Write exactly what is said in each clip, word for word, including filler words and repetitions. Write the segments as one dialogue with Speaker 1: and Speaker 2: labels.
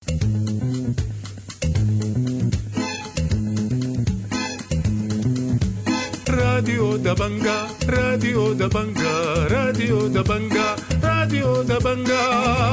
Speaker 1: راديو دبنجا راديو دبنجا راديو دبنجا راديو دبنجا.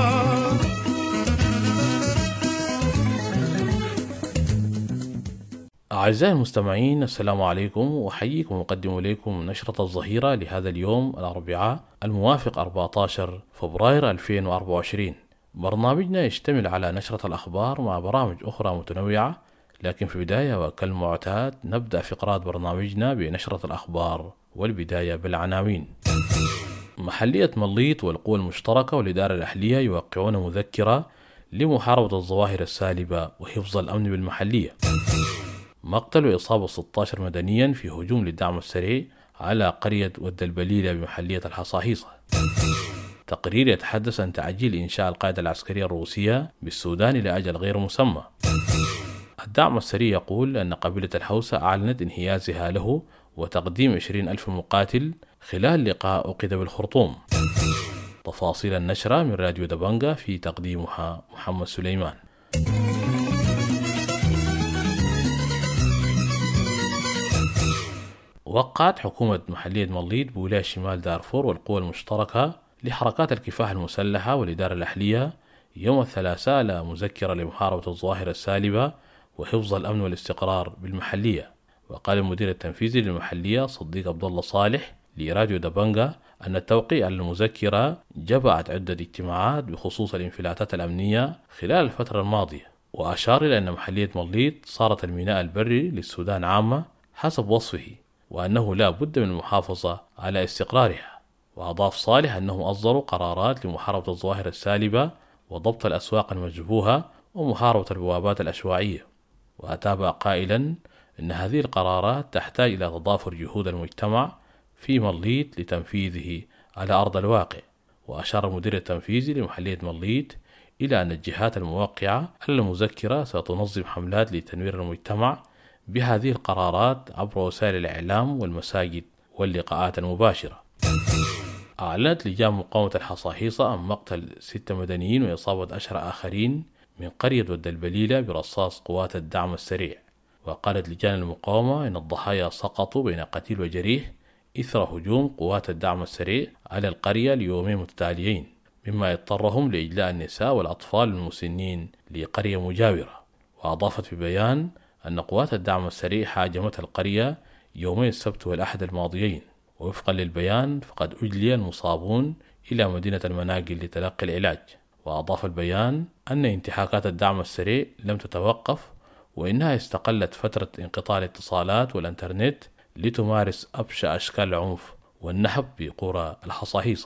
Speaker 2: أعزائي المستمعين، السلام عليكم، وأحييكم وأقدم إليكم نشرة الظهيرة لهذا اليوم الأربعاء الموافق أربعة عشر فبراير ألفين وأربعة وعشرين. برنامجنا يشتمل على نشرة الأخبار مع برامج أخرى متنوعة، لكن في البداية وكالمعتاد نبدأ فقرات برنامجنا بنشرة الأخبار، والبداية بالعناوين. محلية مليط والقوى المشتركة والإدارة الأهلية يوقعون مذكرة لمحاربة الظواهر السالبة وحفظ الأمن بالمحلية. مقتل وإصابة ستة عشر مدنيا في هجوم للدعم السريع على قرية ود البليلة بمحلية الحصاحيصة. تقرير يتحدث عن تعجيل إنشاء القاعدة العسكرية الروسية بالسودان إلى أجل غير مسمى. الدعم السريع يقول أن قبيلة الحوسة أعلنت انحيازها له وتقديم عشرين ألف مقاتل خلال لقاء عقد بالخرطوم. تفاصيل النشرة من راديو دبنجا، في تقديمها محمد سليمان. وقعت حكومة محلية مليط بولاية شمال دارفور والقوى المشتركة لحركات الكفاح المسلحة والإدارة الأهلية يوم الثلاثاء على مذكرة لمحاربة الظواهر السالبة وحفظ الأمن والاستقرار بالمحلية. وقال المدير التنفيذي للمحلية صديق عبد الله صالح لراديو دبنجا أن التوقيع على المذكرة جبعت عدة اجتماعات بخصوص الانفلاتات الأمنية خلال الفترة الماضية، وأشار إلى أن محلية مليط صارت الميناء البري للسودان عامة حسب وصفه، وأنه لا بد من المحافظة على استقرارها. وأضاف صالح أنه أصدروا قرارات لمحاربة الظواهر السالبة وضبط الأسواق المشبوهة ومحاربة البوابات العشوائية. وأتابع قائلا أن هذه القرارات تحتاج إلى تضافر جهود المجتمع في مليط لتنفيذه على أرض الواقع. وأشار المدير التنفيذي لمحلية مليط إلى أن الجهات الموقعة على المذكرة ستنظم حملات لتنوير المجتمع بهذه القرارات عبر وسائل الإعلام والمساجد واللقاءات المباشرة. أعلنت لجان مقاومة الحصاحيصة عن مقتل ستة مدنيين وإصابة عشرة آخرين من قرية ود البليلة برصاص قوات الدعم السريع. وقالت لجان المقاومة إن الضحايا سقطوا بين قتيل وجريح إثر هجوم قوات الدعم السريع على القرية ليومين متتاليين، مما اضطرهم لإجلاء النساء والأطفال المسنين لقرية مجاورة. وأضافت في بيان أن قوات الدعم السريع هاجمت القرية يومي السبت والأحد الماضيين. ووفقا للبيان فقد أجلي المصابون إلى مدينة المناقل لتلقي العلاج. وأضاف البيان أن انتهاكات الدعم السريع لم تتوقف، وإنها استقلت فترة انقطاع الاتصالات والإنترنت لتمارس أبشع أشكال العنف والنهب بقرى الحصاحيصة.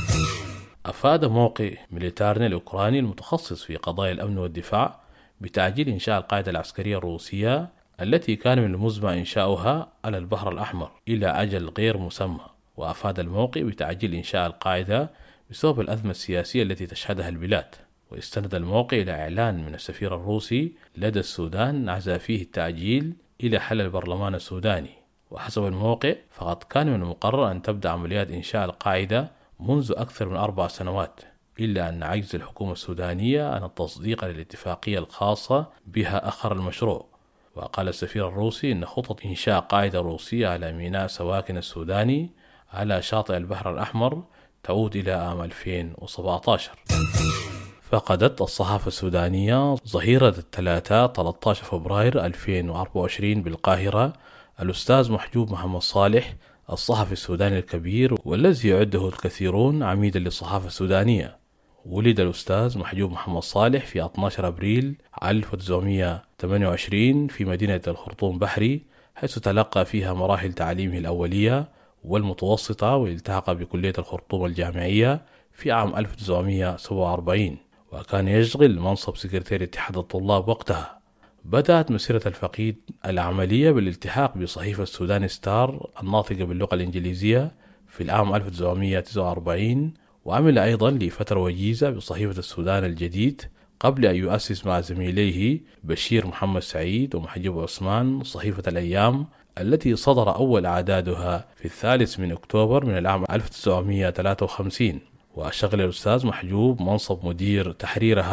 Speaker 2: أفاد موقع ميليتارني الأوكراني المتخصص في قضايا الأمن والدفاع بتعجيل إنشاء القاعدة العسكرية الروسية التي كان من المزمع إنشاؤها على البحر الأحمر إلى أجل غير مسمى. وأفاد الموقع بتعجيل إنشاء القاعدة بسبب الأزمة السياسية التي تشهدها البلاد. واستند الموقع إلى إعلان من السفير الروسي لدى السودان عزا فيه التعجيل إلى حل البرلمان السوداني. وحسب الموقع فقد كان من المقرر أن تبدأ عمليات إنشاء القاعدة منذ أكثر من أربع سنوات، إلا أن عجز الحكومة السودانية عن التصديق للاتفاقية الخاصة بها أخر المشروع. وقال السفير الروسي إن خطط إنشاء قاعدة روسية على ميناء سواكن السوداني على شاطئ البحر الأحمر تعود إلى عام ألفين وسبعة عشر. فقدت الصحافة السودانية ظهيرة الثلاثاء ثلاثة عشر فبراير ألفين وأربعة وعشرين بالقاهرة الأستاذ محجوب محمد صالح، الصحفي السوداني الكبير والذي يعده الكثيرون عميدا للصحافة السودانية. ولد الأستاذ محجوب محمد صالح في اثني عشر أبريل ألف وتسعمائة وثمانية وعشرين في مدينة الخرطوم بحري، حيث تلقى فيها مراحل تعليمه الأولية والمتوسطة، والتحق بكلية الخرطوم الجامعية في عام ألف وتسعمائة وسبعة وأربعين، وكان يشغل منصب سكرتير اتحاد الطلاب وقتها. بدأت مسيرة الفقيد العملية بالالتحاق بصحيفة السودان ستار الناطقة باللغة الإنجليزية في العام ألف وتسعمائة وتسعة وأربعين، وعمل أيضا لفترة وجيزة بصحيفة السودان الجديد قبل أن يؤسس مع زميليه بشير محمد سعيد ومحجوب عثمان صحيفة الأيام التي صدر أول أعدادها في الثالث من أكتوبر من العام ألف وتسعمائة وثلاثة وخمسين. وشغل الأستاذ محجوب منصب مدير تحريرها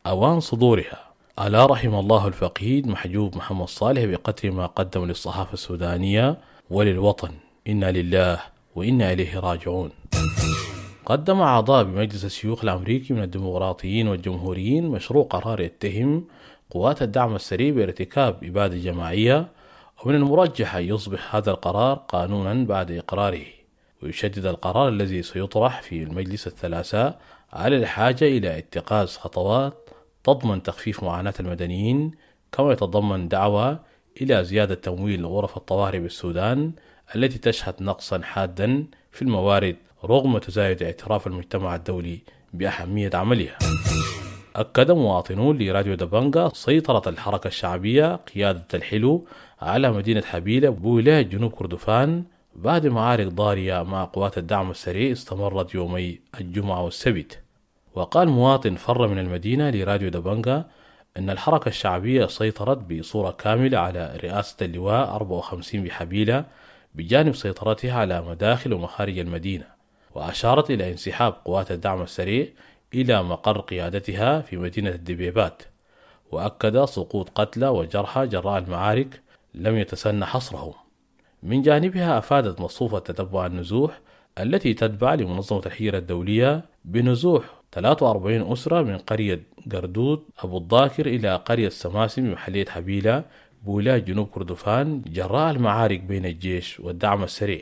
Speaker 2: أوان صدورها. ألا رحم الله الفقيد محجوب محمد صالح بقدر ما قدم للصحافة السودانية وللوطن. إنا لله وإنا إليه راجعون. قدم أعضاء بمجلس الشيوخ الأمريكي من الديمقراطيين والجمهوريين مشروع قرار يتهم قوات الدعم السريع بارتكاب إبادة جماعية، ومن المرجح أن يصبح هذا القرار قانونا بعد إقراره. ويشدد القرار الذي سيطرح في المجلس الثلاثاء على الحاجة إلى اتخاذ خطوات تضمن تخفيف معاناة المدنيين، كما يتضمن دعوة إلى زيادة تمويل غرف الطوارئ بالسودان التي تشهد نقصا حادا في الموارد رغم تزايد اعتراف المجتمع الدولي بأهمية عملها. أكد مواطنون لراديو دبنجا سيطرة الحركة الشعبية قيادة الحلو على مدينة حبيلة بولاية جنوب كردفان بعد معارك ضارية مع قوات الدعم السريع استمرت يومي الجمعة والسبت. وقال مواطن فر من المدينة لراديو دبنجا أن الحركة الشعبية سيطرت بصورة كاملة على رئاسة اللواء أربعة وخمسين بحبيلة بجانب سيطرتها على مداخل ومخارج المدينة، وأشارت إلى انسحاب قوات الدعم السريع إلى مقر قيادتها في مدينة الدبيبات. وأكد سقوط قتلى وجرحى جراء المعارك لم يتسنى حصرهم. من جانبها أفادت مصفوفة تتبع النزوح التي تتبع لمنظمة الهجرة الدولية بنزوح ثلاثة وأربعين أسرة من قرية قردود أبو الضاكر إلى قرية سماسم بمحلية حبيلة بولاية جنوب كردفان جراء المعارك بين الجيش والدعم السريع.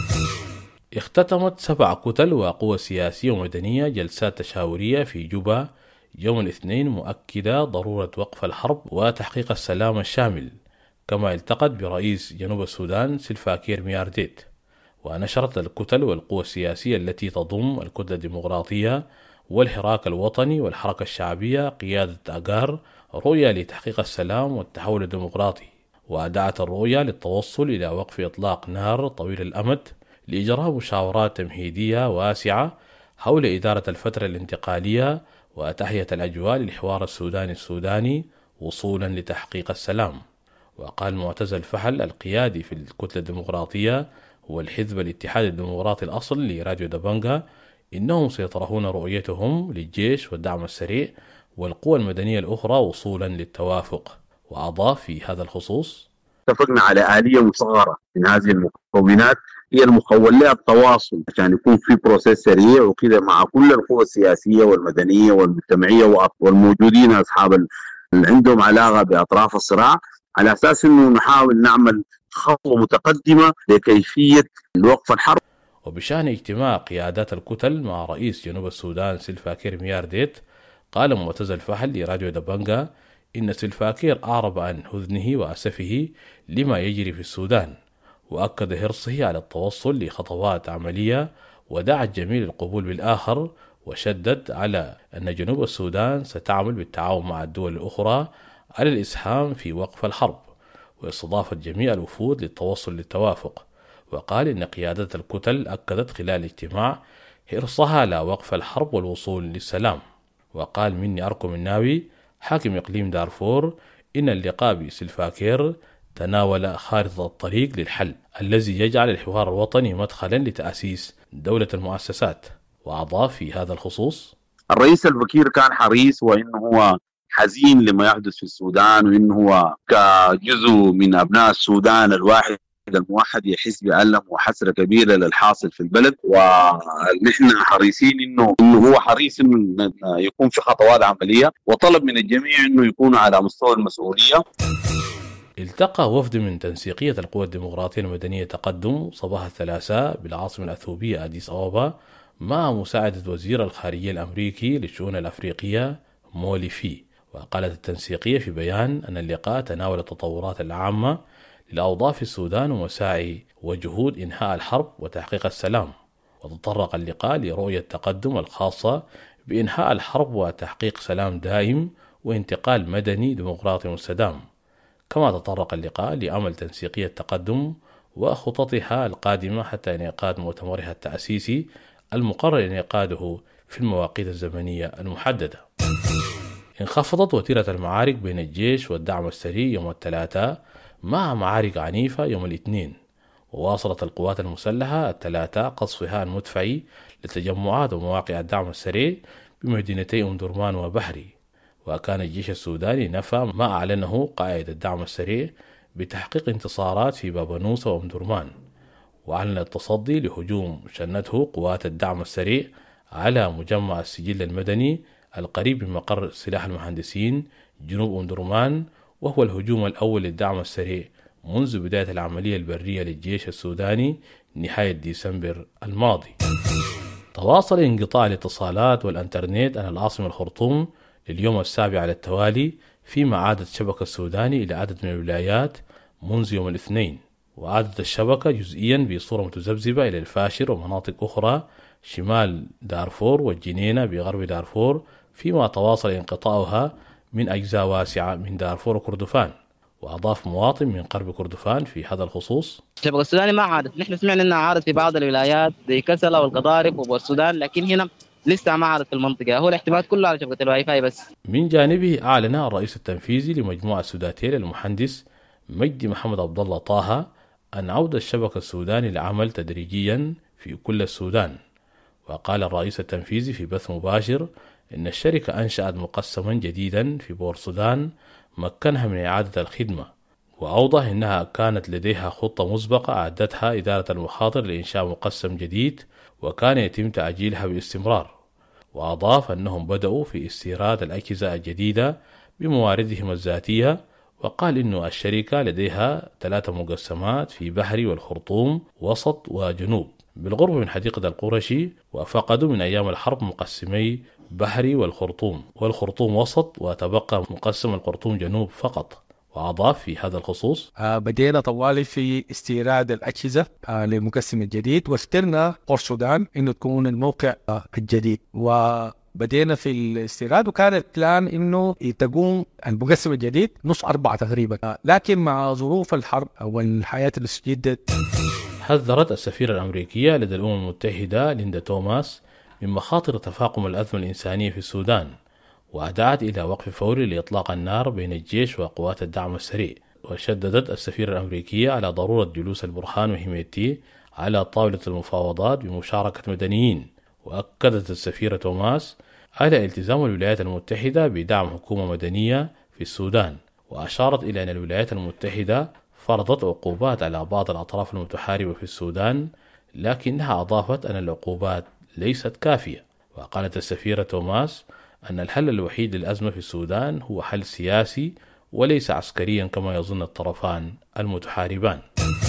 Speaker 2: اختتمت سبع كتل وقوى سياسية ومدنية جلسات تشاورية في جوبا يوم الاثنين مؤكدة ضرورة وقف الحرب وتحقيق السلام الشامل، كما التقت برئيس جنوب السودان سلفا كير ميارديت. ونشرت الكتل والقوى السياسية التي تضم الكتلة الديمقراطية والحراك الوطني والحركة الشعبية قيادة أغار رؤية لتحقيق السلام والتحول الديمقراطي، وأدعت الرؤية للتوصل إلى وقف إطلاق نار طويل الأمد لإجراء مشاورات تمهيدية واسعة حول إدارة الفترة الانتقالية وتهيئة الأجواء للحوار السوداني السوداني وصولا لتحقيق السلام. وقال معتز الفحل القيادي في الكتلة الديمقراطية والحزب الاتحادي الديمقراطي الأصل لراديو دبنجا إنهم سيطرحون رؤيتهم للجيش والدعم السريع والقوى المدنية الأخرى وصولا للتوافق. وأضاف في هذا الخصوص:
Speaker 3: اتفقنا على آلية مصغرة من هذه المكونات هي المخول لها التواصل عشان يكون في بروسيس سريع وكذا مع كل القوى السياسية والمدنية والمجتمعية والموجودين أصحاب اللي عندهم علاقة بأطراف الصراع، على أساس أنه نحاول نعمل خطوة متقدمة لكيفية الوقف الحرب.
Speaker 2: وبشأن اجتماع قيادات الكتل مع رئيس جنوب السودان سلفا كير ميارديت، قال معتز الفحل لراديو دبنجا إن سلفا كير أعرب عن حزنه وأسفه لما يجري في السودان، وأكد حرصه على التوصل لخطوات عملية ودعا الجميع للقبول بالآخر، وشدد على أن جنوب السودان ستعمل بالتعاون مع الدول الأخرى على الإسهام في وقف الحرب واستضافت جميع الوفود للتوصل للتوافق. وقال إن قيادة الكتل أكدت خلال الاجتماع حرصها على وقف الحرب والوصول للسلام. وقال مني أركم الناوي حاكم إقليم دارفور إن اللقاء بسلفا كير تناول خارطة الطريق للحل الذي يجعل الحوار الوطني مدخلا لتأسيس دولة المؤسسات. وأضاف في هذا الخصوص:
Speaker 3: الرئيس البكير كان حريص وإنه هو حزين لما يحدث في السودان، وإنه هو كجزء من أبناء السودان الواحد الموحد يحس بألم وحسرة كبيرة للحاصل في البلد، ونحن حريصين إنه إنه هو حريص إنه يكون في خطوات عملية، وطلب من الجميع إنه يكونوا على مستوى المسؤولية.
Speaker 2: التقى وفد من تنسيقية القوى الديمقراطية المدنية تقدم صباح الثلاثاء بالعاصمة الأثيوبية أديس أبابا مع مساعدة وزير الخارجية الأمريكي للشؤون الأفريقية موليفي. وقالت التنسيقية في بيان أن اللقاء تناول التطورات العامة للأوضاع في السودان ومساعي وجهود إنهاء الحرب وتحقيق السلام. وتطرق اللقاء لرؤية التقدم الخاصة بإنهاء الحرب وتحقيق سلام دائم وانتقال مدني ديمقراطي مستدام. كما تطرق اللقاء لأمل تنسيقية التقدم وخططها القادمة حتى انعقاد مؤتمرها التأسيسي المقرر انعقاده في المواقيت الزمنية المحددة. انخفضت وتيرة المعارك بين الجيش والدعم السريع يوم الثلاثاء مع معارك عنيفة يوم الاثنين، وواصلت القوات المسلحة الثلاثاء قصفها المدفعي لتجمعات ومواقع الدعم السريع بمدينتي أم درمان وبحري. وكان الجيش السوداني نفى ما أعلنه قائد الدعم السريع بتحقيق انتصارات في بابا نوسة وأم درمان، وأعلن التصدي لهجوم شنته قوات الدعم السريع على مجمع السجل المدني القريب من مقر سلاح المهندسين جنوب أم درمان، وهو الهجوم الأول للدعم السريع منذ بداية العملية البرية للجيش السوداني نهاية ديسمبر الماضي. تواصل انقطاع الاتصالات والانترنت عن العاصمة الخرطوم لليوم السابع على التوالي، فيما عادت شبكة السوداني إلى عدد من الولايات منذ يوم الاثنين، وعادت الشبكة جزئيا بصورة متذبذبة إلى الفاشر ومناطق أخرى شمال دارفور والجنينة بغرب دارفور، فيما تواصل انقطاعها من أجزاء واسعة من دارفور وكردفان. وأضاف مواطن من غرب كردفان في هذا الخصوص:
Speaker 4: الشبكة السوداني ما عادت، نحن سمعنا أنها عادت في بعض الولايات زي كسلا والقضارف والسودان، لكن هنا لسه ما عادت في المنطقة، هو الاعتماد كله على شبكة الواي فاي بس.
Speaker 2: من جانبه أعلن الرئيس التنفيذي لمجموعة سوداتيل المهندس مجدي محمد عبد الله طه أن عودة الشبكة السوداني للعمل تدريجيا في كل السودان. وقال الرئيس التنفيذي في بث مباشر إن الشركة أنشأت مقسما جديدا في بور سودان مكنها من إعادة الخدمة، وأوضح أنها كانت لديها خطة مسبقة أعدتها إدارة المخاطر لإنشاء مقسم جديد وكان يتم تأجيلها باستمرار. وأضاف أنهم بدأوا في استيراد الأجهزة الجديدة بمواردهم الذاتية، وقال إن الشركة لديها ثلاثة مقسمات في بحري والخرطوم وسط وجنوب بالقرب من حديقة القرشي، وفقدوا من أيام الحرب مقسمي بحري والخرطوم والخرطوم وسط، وتبقى مقسم الخرطوم جنوب فقط. وأضاف في هذا الخصوص:
Speaker 5: آه بدينا طوالي في استيراد الأجهزة آه للمقسم الجديد، واخترنا بور سودان إنه تكون الموقع آه الجديد، وبدينا في الاستيراد، وكان البلان إنه تقوم المقسم الجديد نص أربعة تقريبا، آه لكن مع ظروف الحرب والحياة اللي استجدت.
Speaker 2: حذرت السفيرة الأمريكية لدى الأمم المتحدة ليندا توماس من مخاطر تفاقم الأزمة الإنسانية في السودان، وأدعت إلى وقف فوري لإطلاق النار بين الجيش وقوات الدعم السريع. وشددت السفيرة الأمريكية على ضرورة جلوس البرهان وهيميتي على طاولة المفاوضات بمشاركة مدنيين. وأكدت السفيرة توماس على التزام الولايات المتحدة بدعم حكومة مدنية في السودان، وأشارت إلى أن الولايات المتحدة فرضت عقوبات على بعض الأطراف المتحاربة في السودان، لكنها أضافت أن العقوبات ليست كافية. وقالت السفيرة توماس أن الحل الوحيد للأزمة في السودان هو حل سياسي وليس عسكريا كما يظن الطرفان المتحاربان.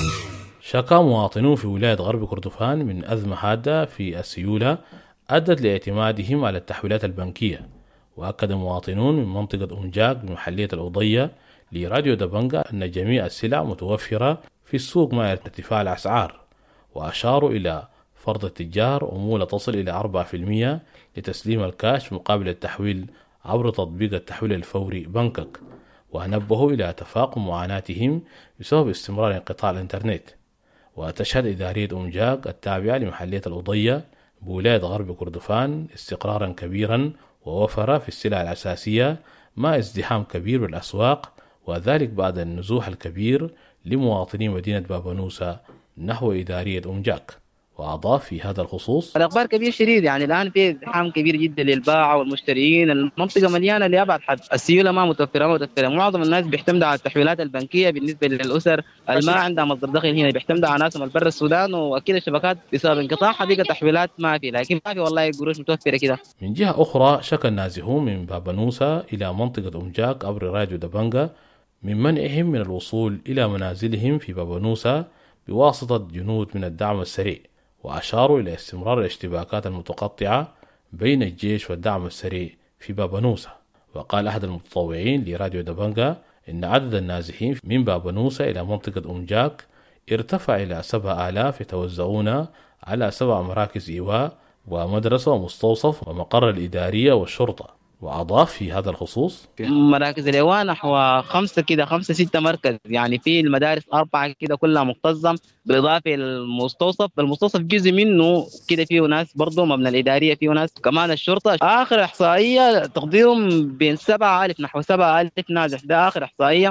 Speaker 2: شكى مواطنون في ولاية غرب كردفان من أزمة حادة في السيولة أدت لاعتمادهم على التحويلات البنكية. وأكد مواطنون من منطقة أنجاك بمحلية الأوضية لراديو دبنجا أن جميع السلع متوفرة في السوق مع ارتفاع الأسعار، وأشاروا إلى فرض التجار عمولة تصل إلى أربعة بالمئة لتسليم الكاش مقابل التحويل عبر تطبيق التحويل الفوري بنكك. ونبهوا إلى تفاقم معاناتهم بسبب استمرار انقطاع الإنترنت. وتشهد إدارية أنجاك التابعة لمحلية الأوضية بولاية غرب كردفان استقرارا كبيرا ووفرة في السلع الأساسية مع ازدحام كبير بالأسواق، وذلك بعد النزوح الكبير لمواطني مدينة بابا نوسة نحو إدارية أنجاك. وأضاف في هذا الخصوص:
Speaker 4: الأخبار كبير شديد، يعني الآن في ازدحام كبير جدا للباعة والمشترين، المنطقة مليانة لأبعد حد، السيولة ما متوفرة متوفرة معظم الناس بيعتمد على التحويلات البنكية. بالنسبة للأسر الما عندها مصدر دخل هنا بيعتمد على ناسهم البر السودان، وأكيد الشبكات بسبب انقطاع حقيقة تحويلات ما في، لكن ما في والله قروش متوفرة كده.
Speaker 2: من جهة أخرى شكى النازحون من بابا نوسة إلى منطقة أنجاك عبر راديو دبنجا من منعهم من الوصول إلى منازلهم في بابا نوسة بواسطة جنود من الدعم السريع، وأشاروا إلى استمرار الاشتباكات المتقطعة بين الجيش والدعم السريع في بابا نوسة. وقال أحد المتطوعين لراديو دبنجا إن عدد النازحين من بابا نوسة إلى منطقة أنجاك ارتفع إلى سبعة آلاف يتوزعون على سبع مراكز إيواء ومدرسة ومستوصف ومقر الإدارية والشرطة. وأضاف في هذا الخصوص:
Speaker 4: مراكز الإيواء نحو خمسة كده خمسة ستة مركز، يعني في المدارس أربعة كده كلها مكتظم، بالإضافة للمستوصف. المستوصف جزء منه كده فيه ناس برضه مبنى الإدارية فيه ناس، كمان الشرطة. آخر إحصائية تقديرهم بين سبعة ألف نحو سبعة ألف نازح، ده آخر إحصائية.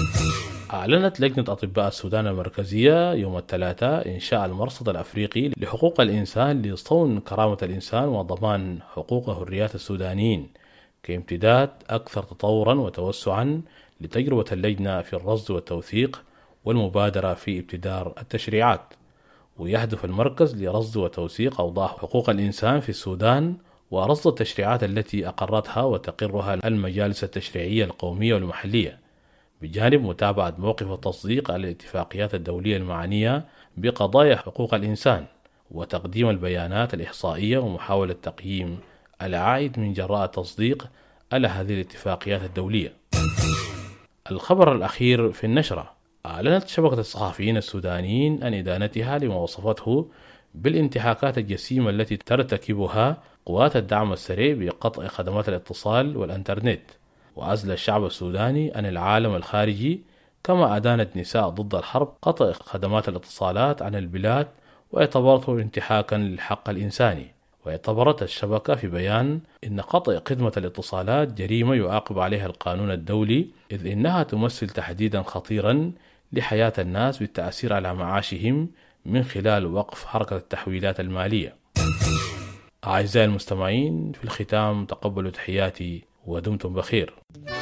Speaker 2: أعلنت لجنة أطباء السودان المركزية يوم الثلاثاء إنشاء المرصد الأفريقي لحقوق الإنسان لصون كرامة الإنسان وضمان حقوق وحريات السودانيين كامتداد أكثر تطورا وتوسعا لتجربة اللجنة في الرصد والتوثيق والمبادرة في ابتدار التشريعات. ويهدف المركز لرصد وتوثيق أوضاع حقوق الإنسان في السودان ورصد التشريعات التي أقرتها وتقرها المجالس التشريعية القومية والمحلية، بجانب متابعة موقف التصديق على الاتفاقيات الدولية المعنية بقضايا حقوق الإنسان، وتقديم البيانات الإحصائية ومحاولة تقييم العائد من جراء التصديق على هذه الاتفاقيات الدولية. الخبر الأخير في النشرة: أعلنت شبكة الصحفيين السودانيين عن إدانتها لما وصفته بالانتهاكات الجسيمة التي ترتكبها قوات الدعم السريع بقطع خدمات الاتصال والإنترنت، وأزل الشعب السوداني عن العالم الخارجي، كما أدانت نساء ضد الحرب قطع خدمات الاتصالات عن البلاد واعتبرته انتهاكا للحق الإنساني. واعتبرت الشبكة في بيان إن قطع خدمة الاتصالات جريمة يعاقب عليها القانون الدولي، إذ إنها تمثل تهديدا خطيرا لحياة الناس بالتأثير على معاشهم من خلال وقف حركة التحويلات المالية. أعزائي المستمعين، في الختام تقبلوا تحياتي ودمتم بخير.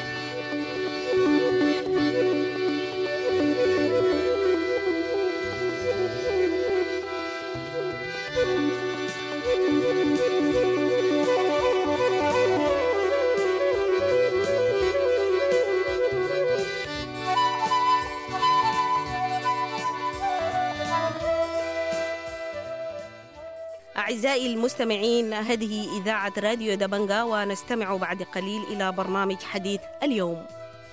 Speaker 6: أعزائي المستمعين، هذه إذاعة راديو دبنجا، ونستمع بعد قليل إلى برنامج حديث اليوم.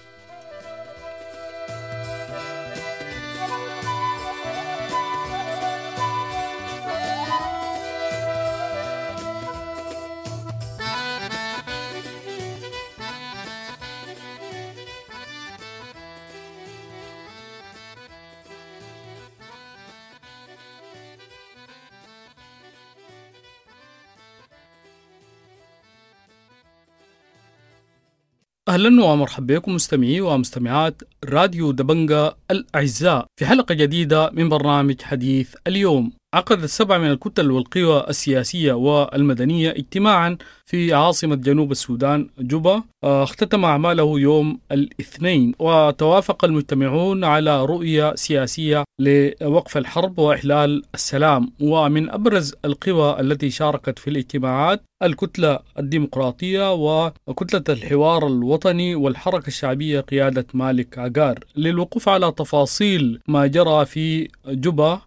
Speaker 7: أهلا ومرحبا بكم مستمعي ومستمعات راديو دبنجا الأعزاء في حلقة جديدة من برنامج حديث اليوم. عقدت سبعة من الكتل والقوى السياسية والمدنية اجتماعا في عاصمة جنوب السودان جوبا، اختتم أعماله يوم الاثنين، وتوافق المجتمعون على رؤية سياسية لوقف الحرب وإحلال السلام. ومن أبرز القوى التي شاركت في الاجتماعات الكتلة الديمقراطية وكتلة الحوار الوطني والحركة الشعبية قيادة مالك عقار، للوقوف على تفاصيل ما جرى في جوبا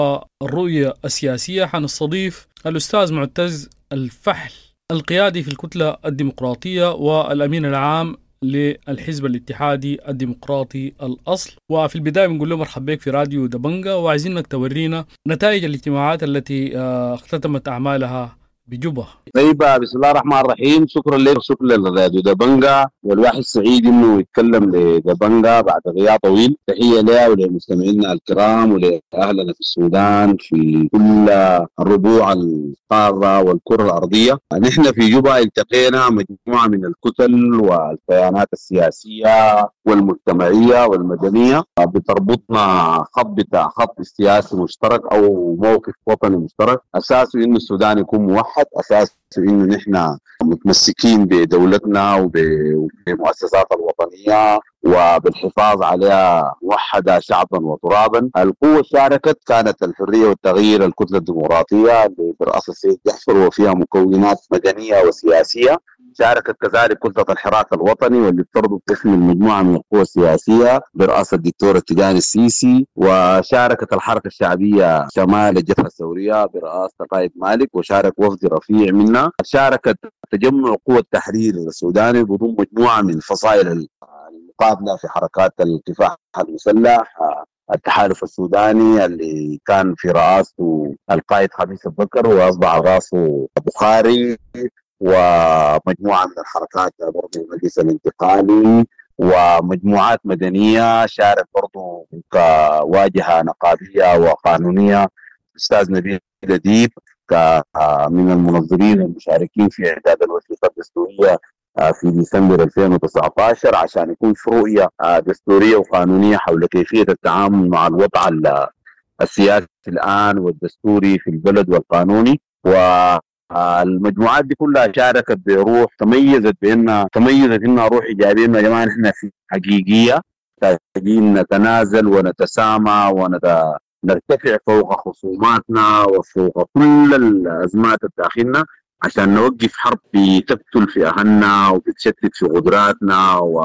Speaker 7: والرؤية السياسية. حنستضيف الأستاذ معتز الفحل القيادي في الكتلة الديمقراطية والأمين العام للحزب الاتحادي الديمقراطي الأصل. وفي البداية بنقول له مرحبا بك في راديو دبنجا، وعايزينك تورينا نتائج الاجتماعات التي اختتمت أعمالها بجوبا.
Speaker 3: طيب، بسم الله الرحمن الرحيم. شكرا لك، شكرا لراديو دبنجا، والواحد سعيد انه يتكلم لدبنجا بعد غياب طويل. تحيه له ولمستمعينا الكرام ولاهلنا في السودان في كل الربوع القاره والكره الارضيه. نحن في جوبا التقينا مجموعه من الكتل والكيانات السياسيه والمجتمعيه والمدنيه بتربطنا خط خط سياسي مشترك او موقف وطني مشترك، اساسه انه السودان يكون موحد، اساس انه نحن متمسكين بدولتنا وبمؤسسات الوطنيه وبالحفاظ عليها موحده شعبا وترابا. القوه شاركت كانت الحريه والتغيير، الكتله الديمقراطيه اللي برأس السيد جحفر وفيها مكونات مدنيه وسياسيه. شاركت كذلك كتلة الحراك الوطني واللي بتربط تحمل مجموعة من القوى السياسية برئاسة الدكتور التجاني السيسي. وشاركت الحركة الشعبية شمال الجبهة الثورية برئاسة القائد مالك، وشارك وفد رفيع منها. شاركت تجمع قوى التحرير السوداني بضم مجموعة من فصائل المقابلة في حركات الكفاح المسلح، التحالف السوداني اللي كان في رئاسته القائد خميس البكر وأصبح راسه بخاري، ومجموعة من الحركات برضو المجلس الانتقالي، ومجموعات مدنية شارك برضو كواجهة نقابية وقانونية. أستاذ نبيل أديب من المنظمين المشاركين في إعداد الوثيقة الدستورية في ديسمبر ألفين وتسعة عشر عشان يكون في رؤية دستورية وقانونية حول كيفية التعامل مع الوضع السياسي الآن والدستوري في البلد والقانوني. و المجموعات دي كلها شاركت بروح تميزت بانها تميزت انها روح ايجابيه. يا جماعه نحن في حقيقيه محتاجين نتنازل ونتسامى ونرتفع فوق خصوماتنا وفوق كل الازمات الداخلنا عشان نوقف حرب بتقتل في اهلنا وبتشتت في قدراتنا و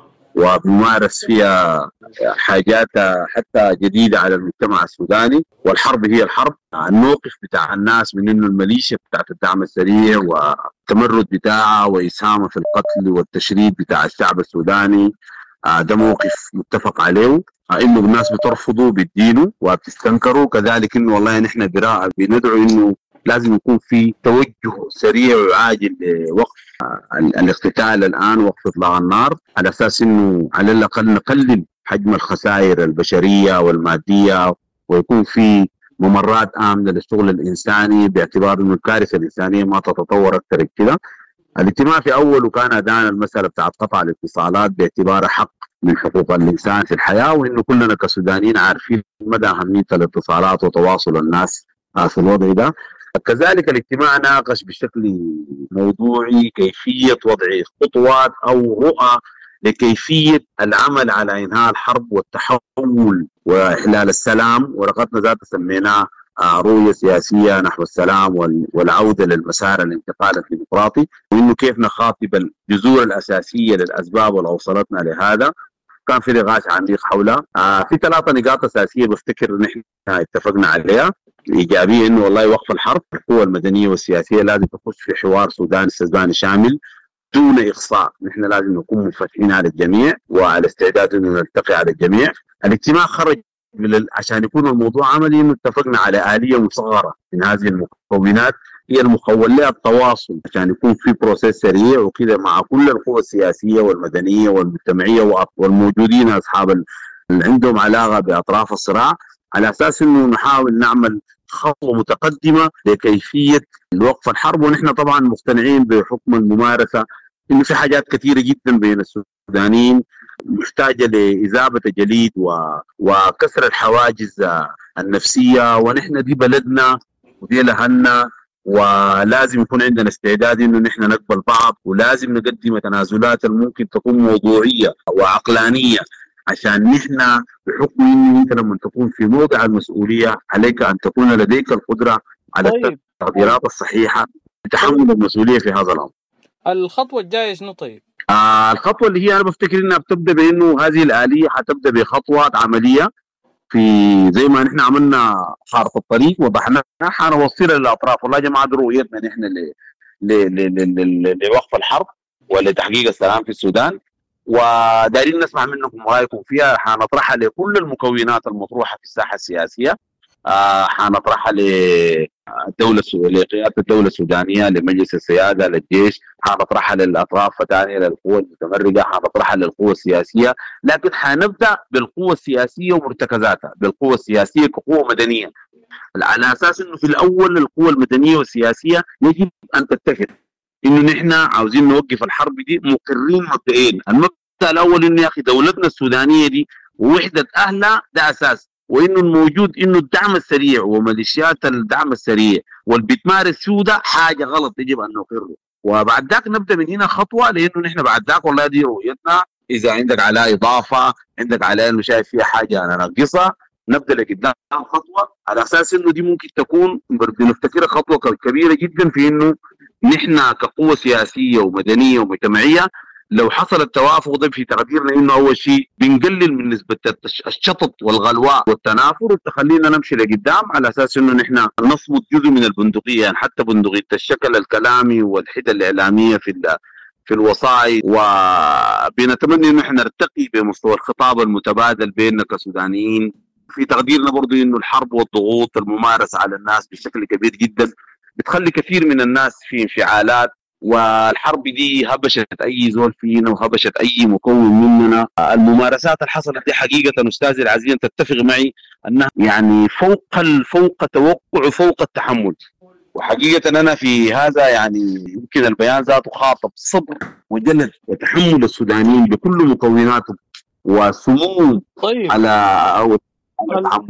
Speaker 3: وبمارس فيها حاجات حتى جديدة على المجتمع السوداني. والحرب هي الحرب. الموقف بتاع الناس من انه الميليشيا بتاعت الدعم السريع والتمرد بتاعها وإسهامها في القتل والتشريد بتاع الشعب السوداني ده موقف متفق عليه. انه الناس بترفضه بتدينه وبتستنكره. كذلك انه والله نحن بندعو انه لازم يكون في توجه سريع وعاجل لوقف الاقتتال الآن، وقف إطلاق النار، على أساس أنه على الأقل نقلل حجم الخسائر البشرية والمادية ويكون في ممرات آمنة للشغل الإنساني، باعتبار أنه الكارثة الإنسانية ما تتطور أكثر كده. الاجتماع في أوله كان أدانا المسألة بتاعت قطع الاتصالات باعتبارها حق من حقوق الإنسان في الحياة، وإنه كلنا كسودانيين عارفين مدى أهمية الاتصالات وتواصل الناس في الوضع ده. كذلك الاجتماع ناقش بشكل موضوعي كيفية وضع خطوات أو رؤى لكيفية العمل على إنهاء الحرب والتحول وإحلال السلام، ورقتنا ذات سميناه رؤية سياسية نحو السلام والعودة للمسار الانتقال الديمقراطي، وإنه كيف نخاطب الجذور الأساسية للأسباب اللي أوصلتنا لهذا. كان في نقاش عميق حولها. في ثلاثة نقاط أساسية بفتكر نحن اتفقنا عليها إيجابية، إنه والله وقف الحرب، القوى المدنية والسياسية لازم تخش في حوار سوداني استثنائي شامل دون إقصاء. نحن لازم نكون منفتحين على الجميع وعلى استعداد إنه نلتقي على الجميع. الاجتماع خرج عشان يكون الموضوع عملي إنه اتفقنا على آلية مصغرة من هذه المكونات هي المخول لها التواصل، عشان يكون في بروسيس سريع وكذا مع كل القوى السياسية والمدنية والمجتمعية والموجودين أصحاب اللي عندهم علاقة بأطراف الصراع، على أساس إنه نحاول نعمل خطوة متقدمة لكيفية الوقف الحرب. ونحن طبعا مقتنعين بحكم الممارسة إنه في حاجات كثيرة جدا بين السودانيين محتاجة لإذابة جليد و... وكسر الحواجز النفسية، ونحن دي بلدنا ودي لهنا، ولازم يكون عندنا استعداد إنه نحن نقبل بعض، ولازم نقدم تنازلات ممكن تكون موضوعية وعقلانية، عشان نحن بحكم إنه أنت لما تكون في موضع المسؤولية عليك أن تكون لديك القدرة على طيب. التقديرات الصحيحة لتحمل المسؤولية في هذا الأمر.
Speaker 7: الخطوة الجاية شنو طيب؟
Speaker 3: آه الخطوة اللي هي أنا بفتكر إنها بتبدأ بإنه هذه الآلية حتبدأ بخطوات عملية، في زي ما نحن عملنا خارطة الطريق وضحناها حنوصلها للأطراف. والله يا جماعة دي رؤيتنا نحن لوقف الحرب ولتحقيق السلام في السودان، ودايرين نسمع منكم رأيكم فيها. حنطرحها لكل المكونات المطروحة في الساحة السياسية، آه حنطرحها للدولة لقيادة الدولة السودانية، لمجلس السيادة، للجيش، حنطرحها للأطراف الثانية، للقوى المتمردة، حنطرحها للقوى السياسية. لكن حنبدأ بالقوى السياسية ومرتكزاتها، بالقوى السياسية كقوة مدنية، على أساس إنه في الأول القوى المدنية والسياسية يجب أن تتفق إنه نحن عاوزين نوقف الحرب دي، مقرين مبدئيا. المبدأ الأول إنه يا أخي دولتنا السودانية دي ووحدة أهلها ده أساس، وإنه الموجود إنه الدعم السريع وميليشيات الدعم السريع والبتمارس شو ده حاجة غلط يجب أن نقره. وبعد ذاك نبدأ من هنا خطوة، لأنه نحن بعد ذاك والله دي رؤيتنا. إذا عندك على إضافة، عندك على إنه شايف فيها حاجة أنا ناقصها، نبدأ لقدام خطوة، على أساس إنه دي ممكن تكون بنفتكرها خطوة كبيرة جدا في إنه نحن كقوة سياسية ومدنية ومجتمعية لو حصل التوافق ده في تقديرنا انه اول شيء بنقلل من نسبه الشطط والغلواء والتنافر وتخلينا نمشي لقدام، على اساس انه نحن نصمد جزء من البندقيه، يعني حتى بندقيه الشكل الكلامي والحده الاعلاميه في في الوسائط. وبنتمنى انه احنا نرتقي بمستوى الخطاب المتبادل بيننا كسودانيين. في تقديرنا برضو انه الحرب والضغوط الممارسه على الناس بشكل كبير جدا بتخلي كثير من الناس في انفعالات، والحرب دي هبشت اي زول فينا وهبشت اي مكون مننا. الممارسات اللي حصلت دي حقيقه استاذي العزيز تتفق معي انها يعني فوق فوق توقع فوق التحمل. وحقيقه انا في هذا يعني يمكن البيان ذاته خاطب صبر وجلد وتحمل السودانيين بكل مكوناتهم وسمو
Speaker 7: طيب.
Speaker 3: على او على تحمله.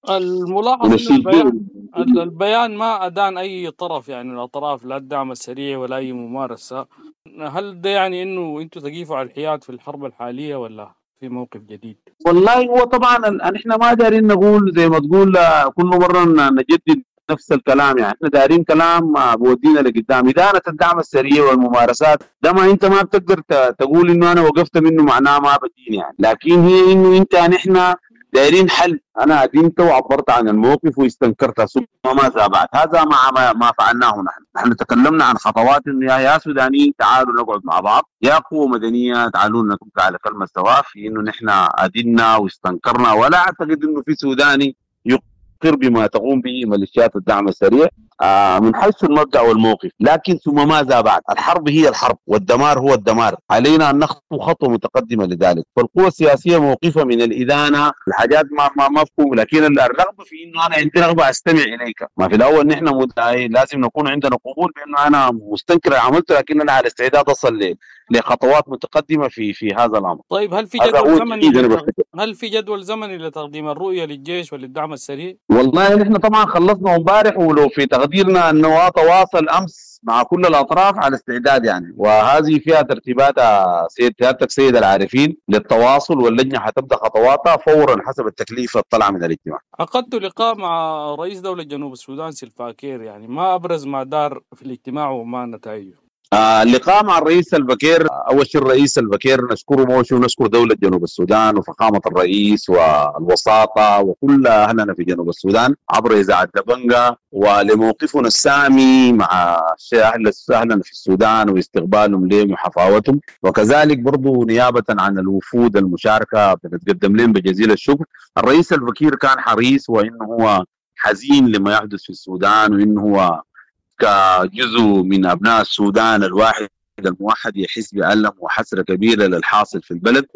Speaker 7: الملاحظ إنه البيان البيان ما أدان أي طرف يعني من الأطراف، لا الدعم السريع ولا أي ممارسة. هل ده يعني إنه أنتوا تقيفوا على الحياد في الحرب الحالية ولا في موقف جديد؟
Speaker 3: والله هو طبعا نحن ما دارين نقول زي ما تقول كل مرة نجدد نفس الكلام، يعني احنا دارين كلام بودينا لقدام. إدانة الدعم السريع والممارسات ده ما انت ما بتقدر تقول انه انا وقفت منه معناه ما بدين يعني، لكن هي انه انت نحن دايرين حل. انا ادينت وعبرت عن الموقف واستنكرت ثم ما تابعت، هذا ما ما فعلناه. نحن نحن تكلمنا عن خطوات انه يا يا سودانيين تعالوا نقعد مع بعض، يا قوة مدنية تعالوا نتفق على كلمة سواء في انه نحن ادينا واستنكرنا. ولا اعتقد انه في سوداني يقر بما تقوم به ميليشيات الدعم السريع آه من حيث المبدأ والموقف، لكن ثم ماذا بعد؟ الحرب هي الحرب والدمار هو الدمار، علينا أن نخطو خطوة متقدمة لذلك. فالقوى السياسية موقفة من الإدانة الحاجات ما ما مفهوم، لكن الرغبة في إنه أنا عندي رغبة أستمع إليك. ما في الأول نحن مدعي لازم نكون عندنا قبول بأنه أنا مستنكر عملته، لكن أنا على استعداد أصل لخطوات متقدمة في في هذا الأمر.
Speaker 7: طيب هل في جدول زمني لتق... هل في جدول زمني لتقديم الرؤية للجيش وللدعم السريع؟
Speaker 3: والله نحن طبعا خلصنا امبارح، ولو في تقديرنا انه تواصل امس مع كل الاطراف على استعداد يعني، وهذه فيها ترتيبات سيد سيادتك سيد العارفين للتواصل، واللجنه حتبدا خطواتها فورا حسب التكليف الطلع من الاجتماع.
Speaker 7: عقدت لقاء مع رئيس دوله جنوب السودان سلفا كير، يعني ما ابرز ما دار في الاجتماع وما نتائجه؟
Speaker 3: آه اللقاء مع الرئيس البكير، أول شيء الرئيس البكير نشكره موشي ونشكر دولة جنوب السودان وفخامة الرئيس والوساطة وكل أهلنا في جنوب السودان عبر إذاعة دبنجة، ولموقفنا السامي مع أهل أهلنا في السودان واستقبالهم لهم وحفاوتهم. وكذلك برضو نيابة عن الوفود المشاركة بنتقدم لهم بجزيل الشكر. الرئيس البكير كان حريص وإنه هو حزين لما يحدث في السودان، وإنه هو كجزء من أبناء السودان الواحد الموحد يحس بألم وحسرة كبيرة للحاصل في البلد.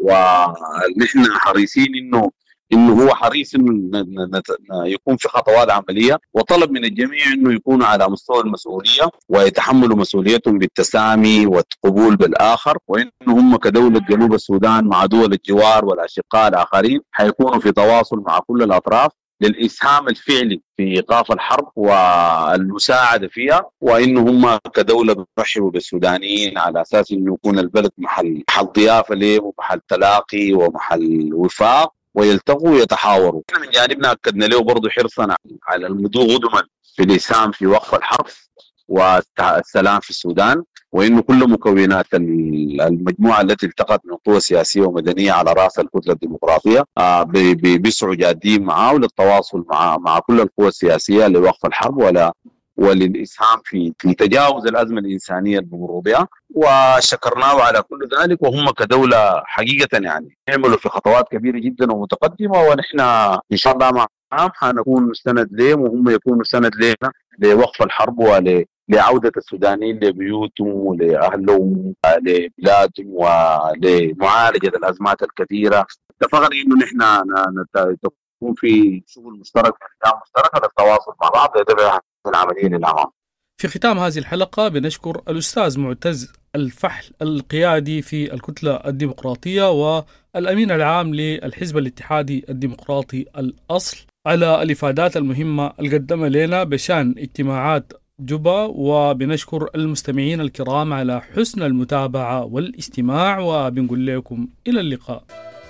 Speaker 3: ونحن حريصين إنه إنه هو حريص إنه يكون في خطوات عملية، وطلب من الجميع إنه يكونوا على مستوى المسؤولية ويتحملوا مسؤوليتهم بالتسامي والقبول بالآخر، وإنه هم كدولة جنوب السودان مع دول الجوار والأشقاء الآخرين حيكونوا في تواصل مع كل الأطراف للإسهام الفعلي في إيقاف الحرب والمساعدة فيها، وإنه هم كدولة بيرحبوا بالسودانيين على أساس إنه يكون البلد محل محل ضيافة لهم ومحل تلاقي ومحل وفاق، ويلتقوا ويتحاوروا. من جانبنا أكدنا له برضو حرصنا على المضي غدما في الإسهام في وقف الحرب والسلام في السودان، وإنه كل مكونات المجموعة التي التقت من قوى سياسية ومدنية على رأس الكتلة الديمقراطية بيسعوا جادين معه للتواصل مع مع كل القوى السياسية لوقف الحرب ولا وللإسهام في في تجاوز الأزمة الإنسانية الممر بها، وشكرناه على كل ذلك. وهم كدولة حقيقة يعني يعملوا في خطوات كبيرة جدا ومتقدمة، ونحن إن شاء الله معهم حنكون سند لهم وهم يكونوا سند لنا لوقف الحرب ول لعودة السودانيين لبيوتهم ولأهلهم لبلادهم ولمعالجة الأزمات الكثيرة. اتفقنا إنه نحن تكون في شغل مشترك مشترك للتواصل مع بعض لتبع العملية للأمام.
Speaker 7: في ختام هذه الحلقة بنشكر الأستاذ معتز الفحل القيادي في الكتلة الديمقراطية والأمين العام للحزب الاتحادي الديمقراطي الأصل على الإفادات المهمة القدمة لنا بشان اجتماعات جوبا، وبنشكر المستمعين الكرام على حسن المتابعة والاستماع، وبنقول لكم إلى اللقاء.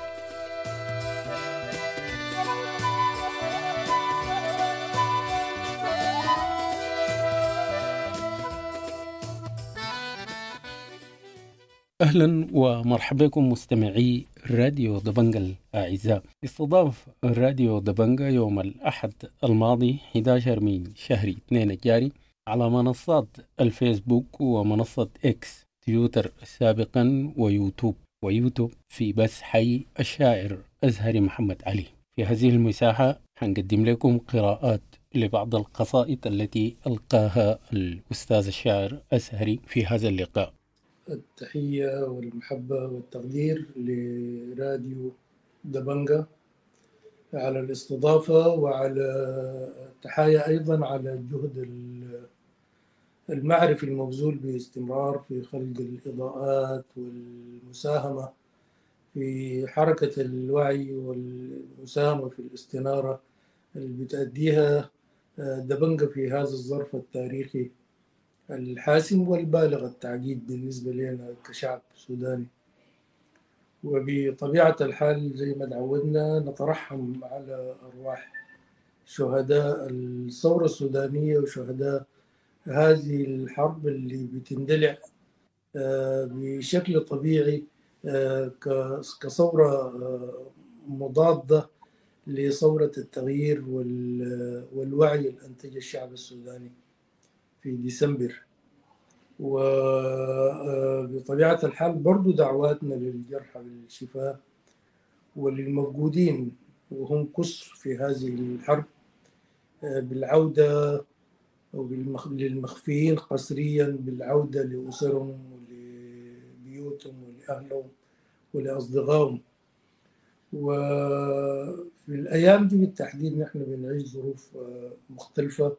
Speaker 8: أهلا ومرحبا بكم مستمعي راديو دبنجة الأعزاء. استضاف راديو دبنجة يوم الأحد الماضي أحد عشر من شهر اثنين الجاري على منصات الفيسبوك ومنصة إكس تويتر سابقا ويوتيوب ويوتيوب في بث حي الشاعر أزهري محمد علي. في هذه المساحة حنقدم لكم قراءات لبعض القصائد التي ألقاها الأستاذ الشاعر أزهري في هذا اللقاء.
Speaker 9: التحية والمحبة والتقدير لراديو دبنجة على الاستضافة، وعلى التحية أيضا على الجهد المعرفي المبذول باستمرار في خلق الإضاءات والمساهمة في حركة الوعي والمساهمة في الاستنارة اللي بتأديها دبنجة في هذا الظرف التاريخي الحاسم والبالغ التعقيد بالنسبة لنا كشعب سوداني. وبطبيعة الحال زي ما تعودنا نترحم على أرواح شهداء الثورة السودانية وشهداء هذه الحرب اللي بتندلع بشكل طبيعي كثورة مضادة لثورة التغيير والوعي اللي أنتج الشعب السوداني في ديسمبر. وبطبيعة الحال برضو دعواتنا للجرحى بالشفاء وللمفقودين وهم كسر في هذه الحرب بالعودة وللمخفيين قسريا بالعودة لأسرهم ولبيوتهم ولأهلهم ولأصدقائهم. وفي الأيام دي بالتحديد نحن بنعيش ظروف مختلفة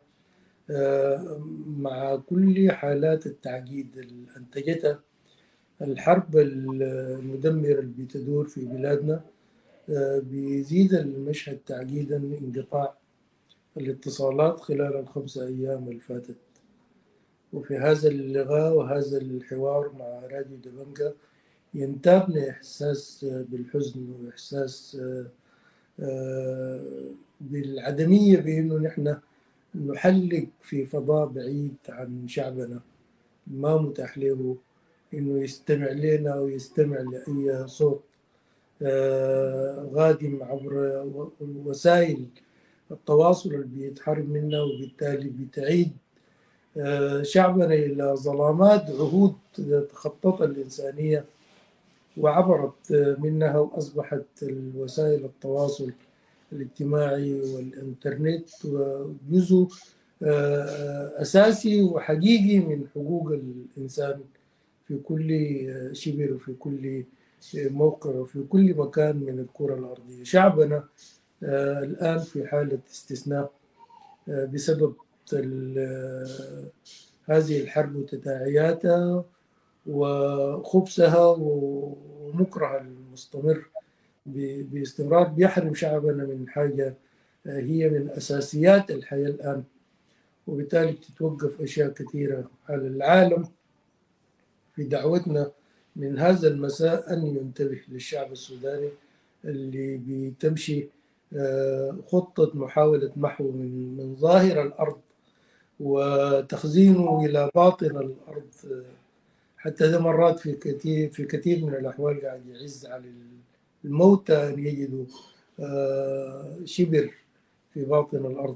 Speaker 9: مع كل حالات التعقيد اللي أنتجتها الحرب المدمرة اللي بتدور في بلادنا. بيزيد المشهد تعقيدا انقطاع الاتصالات خلال الخمسة أيام اللي فاتت. وفي هذا اللقاء وهذا الحوار مع راديو دبنجة ينتابنا إحساس بالحزن وإحساس بالعدمية بأنه نحن نحلق في فضاء بعيد عن شعبنا ما متاح له إنه يستمع لنا أو يستمع لأي صوت غادم عبر وسائل التواصل اللي بيتحرم منها، وبالتالي بتعيد شعبنا إلى ظلامات عهود تخططها الإنسانية وعبرت منها، وأصبحت الوسائل التواصل الاجتماعي والإنترنت جزء أساسي وحقيقي من حقوق الإنسان في كل شبر وفي كل موقع وفي كل مكان من الكرة الأرضية. شعبنا الآن في حالة استثناء بسبب هذه الحرب وتداعياتها وخبثها ومكرها المستمر باستمرار بيحرم شعبنا من حاجة هي من أساسيات الحياة الآن. وبالتالي بتتوقف أشياء كثيرة على العالم في دعوتنا من هذا المساء أن ينتبه للشعب السوداني اللي بتمشي خطة محاولة محو من من ظاهر الأرض وتخزينه إلى باطن الأرض. حتى ده مرات في كثير في كثير من الأحوال قاعد يعز على الموتى أن يجدوا شبر في باطن الأرض،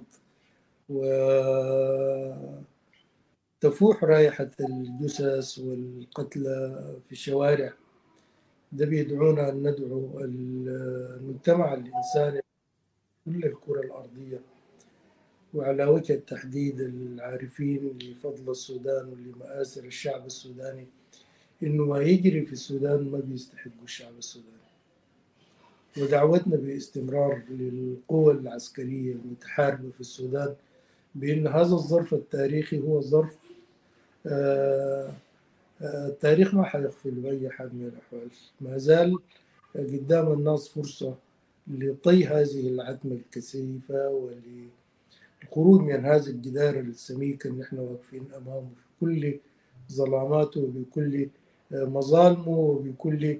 Speaker 9: وتفوح رائحة الجثث والقتلى في الشوارع. ده بيدعونا أن ندعو المجتمع الإنساني كل الكرة الأرضية، وعلى وجه التحديد العارفين لفضل السودان ولمآسر الشعب السوداني، إنه ما يجري في السودان ما بيستحق الشعب السوداني. ودعوتنا باستمرار للقوى العسكرية المتحاربة في السودان بأن هذا الظرف التاريخي هو ظرف آه آه التاريخ ما حيغفل بأي حال من الأحوال. ما زال قدام الناس فرصة لطي هذه العتمة الكثيفة وللخروج من هذا الجدار السميك اللي نحن واقفين أمامه في كل ظلاماته وبكل مظالمه وبكل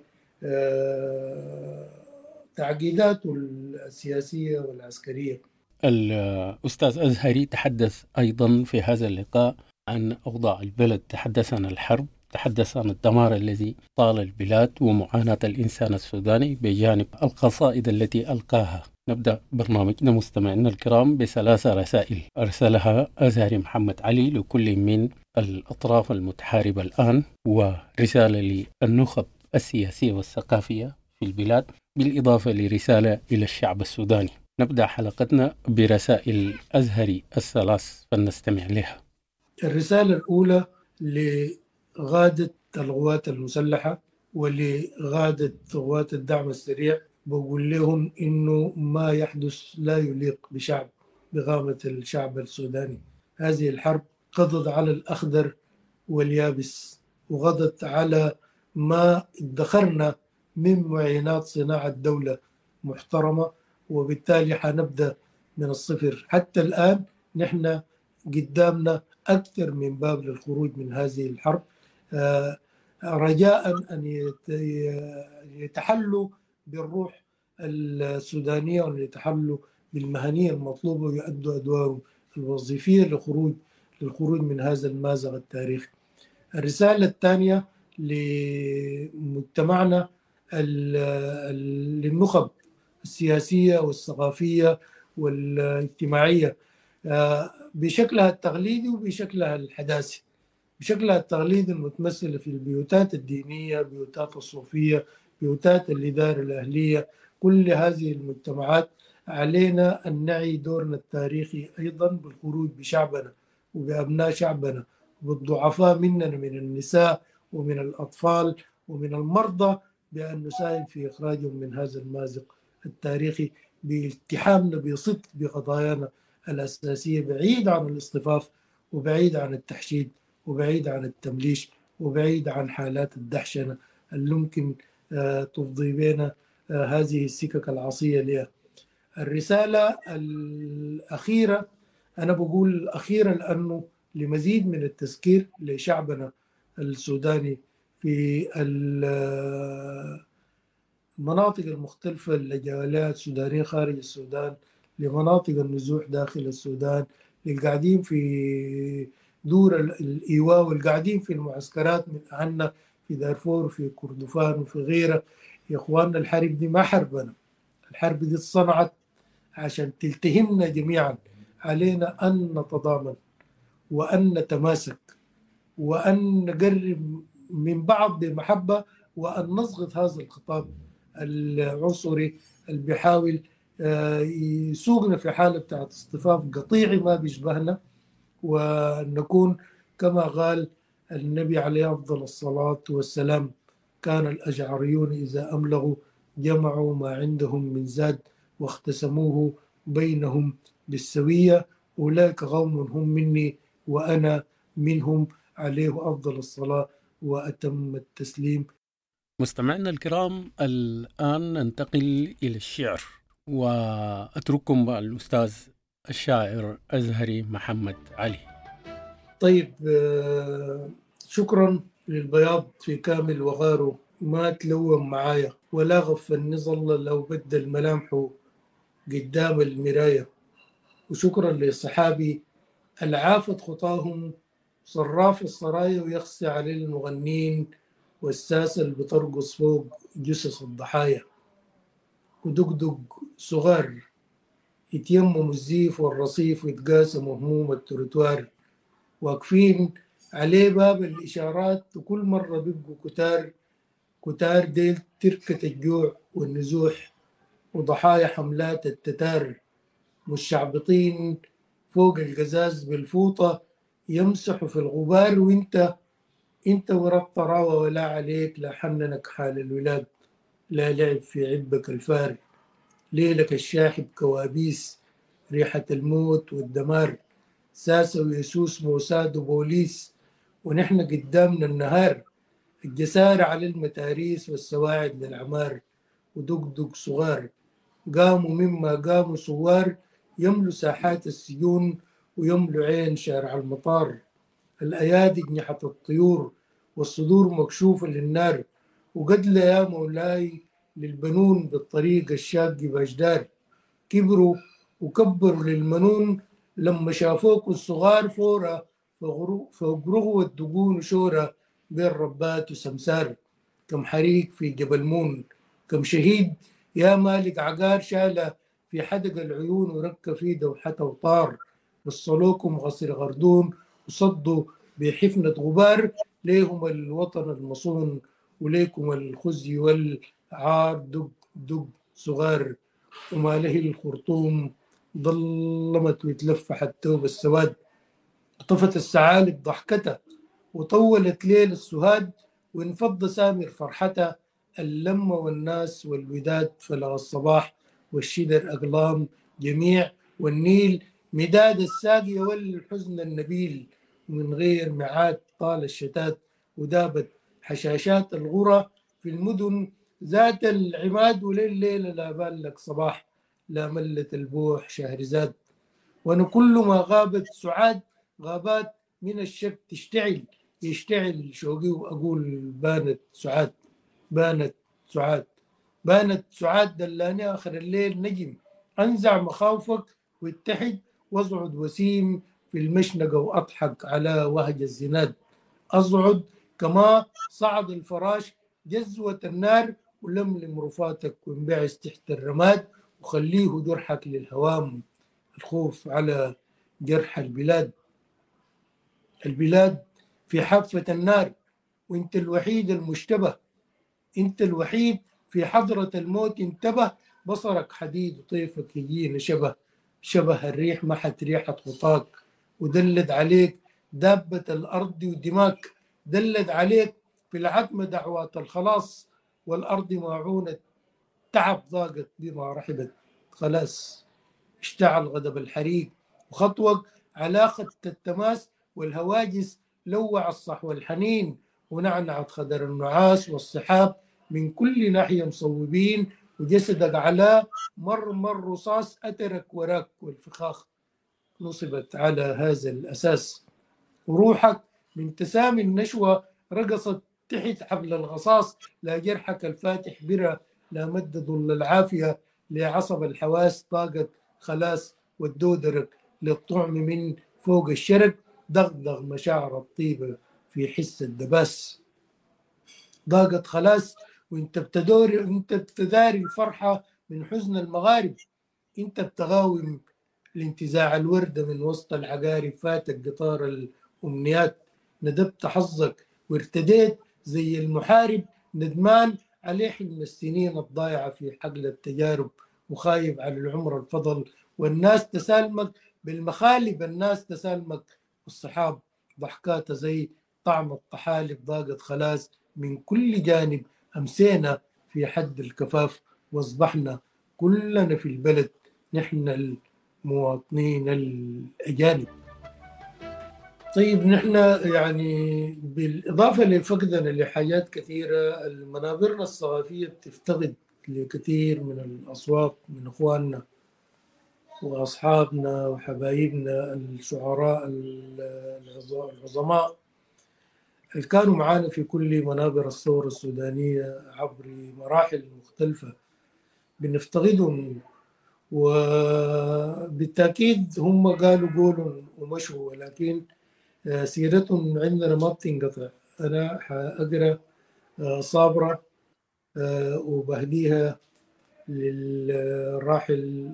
Speaker 9: تعقيداته السياسية والعسكرية.
Speaker 8: الأستاذ أزهري تحدث أيضا في هذا اللقاء عن أوضاع البلد، تحدث عن الحرب، تحدث عن الدمار الذي طال البلاد ومعاناة الإنسان السوداني بجانب القصائد التي ألقاها. نبدأ برنامجنا مستمعينا الكرام بثلاث رسائل أرسلها أزهري محمد علي لكل من الأطراف المتحاربة الآن، ورسالة للنخب السياسية والثقافية في البلاد، بالإضافة لرسالة إلى الشعب السوداني. نبدأ حلقتنا برسائل أزهري الثلاث فلنستمع لها.
Speaker 9: الرسالة الأولى لغادة القوات المسلحة ولغادة قوات الدعم السريع، بقول لهم إنه ما يحدث لا يليق بشعب بغامة الشعب السوداني. هذه الحرب قضت على الأخضر واليابس وغضت على ما ادخرنا من معينات صناعة دولة محترمة، وبالتالي حنبدأ من الصفر. حتى الآن نحن قدامنا أكثر من باب للخروج من هذه الحرب، رجاء أن يتحلوا بالروح السودانية وأن يتحلوا بالمهنية المطلوبة ويؤدوا أدوارهم الوظيفية للخروج للخروج من هذا المأزق التاريخي. الرسالة الثانية لمجتمعنا للنخب السياسية والثقافية والاجتماعية بشكلها التقليدي وبشكلها الحداثي. بشكلها التقليدي المتمثل في البيوتات الدينية، بيوتات الصوفية، بيوتات الإدارة الأهلية، كل هذه المجتمعات علينا أن نعي دورنا التاريخي أيضا بالخروج بشعبنا وبأبناء شعبنا والضعفاء مننا من النساء ومن الأطفال ومن المرضى، بأن نساهم في إخراجهم من هذا المأزق التاريخي بالتحامنا بصدق بقضايانا الأساسية، بعيد عن الاصطفاف وبعيد عن التحشيد وبعيد عن التمليش وبعيد عن حالات الدحشنة اللي ممكن تفضي بنا هذه السكك العصية لها. الرسالة الأخيرة أنا بقول الأخيرة لأنه لمزيد من التذكير لشعبنا السوداني في المناطق المختلفة، الجولات السودانية خارج السودان، لمناطق النزوح داخل السودان، للقاعدين في دور الإيواء والقاعدين في المعسكرات من أهلنا في دارفور وفي كردفان وفي غيرها. يا إخواننا الحرب دي ما حربنا، الحرب دي صنعت عشان تلتهمنا جميعا. علينا أن نتضامن وأن نتماسك وأن نقرب من بعض بمحبة وأن نصغط هذا الخطاب العنصري اللي بيحاول يسوقنا في حالة بتاعت اصطفاف قطيعي ما بيشبهنا، ونكون كما قال النبي عليه أفضل الصلاة والسلام: كان الأشعريون إذا أملغوا جمعوا ما عندهم من زاد واختسموه بينهم بالسوية، أولئك قوم هم مني وأنا منهم، عليه أفضل الصلاة وأتم التسليم.
Speaker 8: مستمعينا الكرام، الآن ننتقل إلى الشعر، وأترككم مع الأستاذ الشاعر أزهري محمد علي.
Speaker 9: طيب، شكرا للبياض في كامل وغاره، ما تلوم معايا ولا غفني ظل لو بدل ملامحه قدام المراية. وشكرا لصحابي العافت خطاهم صراف السرايا ويخسي عليه المغنين والساسة اللي بترقص فوق جثث الضحايا. ودقدق صغار يتيمموا الزيف والرصيف ويتقاسموا هموم التروتوار، واقفين عليه باب الإشارات وكل مرة بيبقوا كتار كتار ديل تركة الجوع والنزوح وضحايا حملات التتار، مشعبطين فوق القزاز بالفوطة يمسحوا في الغبار، وانت انت ورا الطراوة ولا عليك لا حننك حال الولاد، لا لعب في عبك الفار، ليلك الشاحب كوابيس ريحة الموت والدمار، ساسة ويسوس موساد وبوليس ونحن قدامنا النهار، الجسار على المتاريس والسواعد للعمار، ودقدق صغار قاموا مما قاموا صوار يملوا ساحات السجون ويملوا عين شارع المطار، الأيادي جنحة الطيور والصدور مكشوفة للنار، وقتل يا مولاي للبنون بالطريق الشاق بأجدار، كبروا وكبروا للمنون لما شافوك الصغار فورا فوقرغوا الدقون وشورة بين ربات وسمسار، كم حريق في جبل مون، كم شهيد يا مالك عقار شالة في حدق العيون ورك في دوحته وطار، وصلوكم غصر غردون وصدوا بحفنة غبار، ليهم الوطن المصون وليكم الخزي والعار، دق دق صغار وما له الخرطوم ظلمت وتلفح التوب السواد، طفت السعالب ضحكتها وطولت ليل السهاد، وانفض سامر فرحتها اللمة والناس والوداد، فلغى الصباح والشدر أقلام جميع، والنيل مداد الساقية والحزن النبيل، ومن غير معاد طال الشتات ودابت حشاشات الغرى في المدن ذات العماد، وليل ليلة لا بال لك صباح، لا ملت البوح شهرزاد. وأنا كل ما غابت سعاد غابات من الشك تشتعل، يشتعل شوقي وأقول بانت سعاد، بانت سعاد، بانت سعاد. دلاني آخر الليل نجم، أنزع مخاوفك واتحد، واصعد وسيم في المشنقة وأضحك على وهج الزناد. أصعد كما صعد الفراش جزوة النار، ولملم رفاتك وانبعث تحت الرماد، وخليه جرحك للهوام الخوف على جرح البلاد. البلاد في حافة النار وانت الوحيد المشتبه، انت الوحيد في حضرة الموت انتبه. بصرك حديد وطيفك يجينا شبه، شبه الريح محت ريحة خطاك، ودلد عليك دابة الأرض ودماك، دلد عليك في العتمة دعوات الخلاص، والأرض ماعونة تعب ضاقت بما رحبت خلاص. اشتعل غضب الحريق وخطوك علاقة التماس، والهواجس لوع الصحو الحنين، ونعنعت خدر النعاس والصحاب من كل ناحية مصوبين، وجسدك على مرمر رصاص أترك وراك، والفخاخ نصبت على هذا الأساس. وروحك من تسامي النشوة رقصت تحت حبل الغصاص، لا جرحك الفاتح برا، لا مد ظل العافية، لعصب الحواس طاقت خلاص، والدودرك للطعم من فوق الشرق، دغدغ مشاعر الطيبة في حس الدباس. ضاقت خلاص وانت بتدور، انت بتداري الفرحة من حزن المغارب، انت بتغاوم الانتزاع الوردة من وسط العقارب. فاتك قطار الأمنيات، ندبت حظك وارتديت زي المحارب، ندمان عليه حلم السنين الضايعة في حقل التجارب، وخايف على العمر الفضل. والناس تسالمك بالمخالب، الناس تسالمك والصحاب ضحكات زي طعم الطحالب. ضاقت خلاص من كل جانب، أمسينا في حد الكفاف، واصبحنا كلنا في البلد نحن المواطنين الأجانب. طيب نحن يعني بالإضافة لفقدنا لحاجات كثيرة، المنابرنا الثقافية بتفتقد لكثير من الأصوات من إخواننا وأصحابنا وحبايبنا الشعراء العظماء اللي كانوا معانا في كل منابر الثورة السودانية عبر مراحل مختلفة. بنفتقدهم، وبالتأكيد هم قالوا قولوا ومشوا، ولكن سيرتهم عندنا ما بتنقطع. أنا حأقرأ صابرة وبهديها للراحل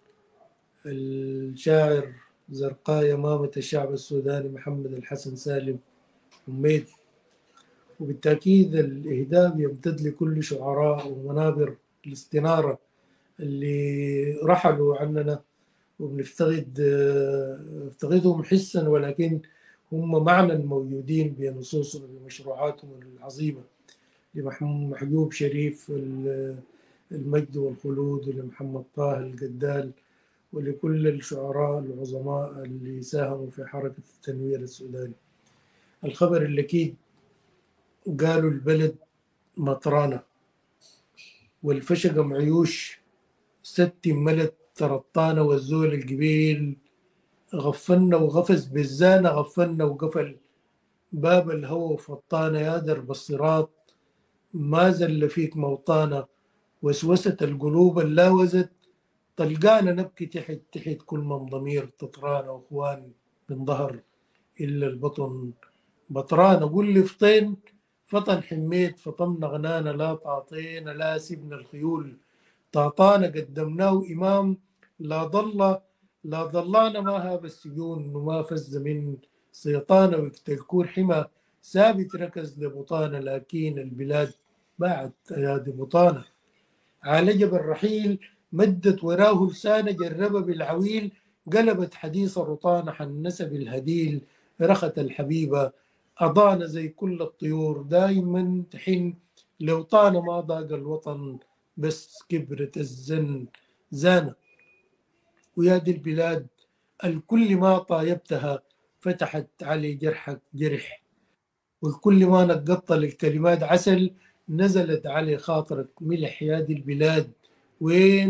Speaker 9: الشاعر زرقاء يمامة الشعب السوداني محمد الحسن سالم حميد. وبالتأكيد الإهداء يمتد لكل شعراء ومنابر الاستنارة اللي رحلوا عننا، وبنفتقد نفتقدهم حسا، ولكن هم معنى موجودين بنصوصهم بمشروعاتهم العظيمة. لمحجوب شريف المجد والخلود، ولمحمد طه القدال، ولكل الشعراء العظماء اللي ساهموا في حركة التنوير السوداني. الخبر اللي أكيد قالوا البلد مطرانة، والفشقة معيوش ست ملت ترطانة، والزول القبيل غفلنا وغفز بالزانة، غفلنا وقفل باب الهوى وفطانة. يا درب الصراط ما زل فيك موطانة، وسوسة القلوب اللاوزت طلقانا نبكي تحت تحت كل من ضمير تطرانة. واخوان من ظهر إلا البطن بطرانة. قول لي فطين فطن حميت، فطمنا غنانا لا تعطينا، لا سبنا الخيول تعطانا، قدمناه إمام لا ضل لا ضلانا، ما هاب السجون وما فز من سيطانة. وقت الكور حمى ثابت ركز لبطانة، لكن البلاد باعت أيادي بطانة. عالجب الرحيل مدت وراه لسانة، جرب بالعويل قلبت حديث الرطانة، حنس بالهديل رخت الحبيبة أضانا. زي كل الطيور دايما تحن لوطانة، ما ضاق الوطن بس كبرت الزن زانة. ويا دي البلاد الكل ما طايبتها فتحت علي جرحك جرح، والكل ما نقطت الكلمات عسل نزلت علي خاطرك ملح. يا دي البلاد وين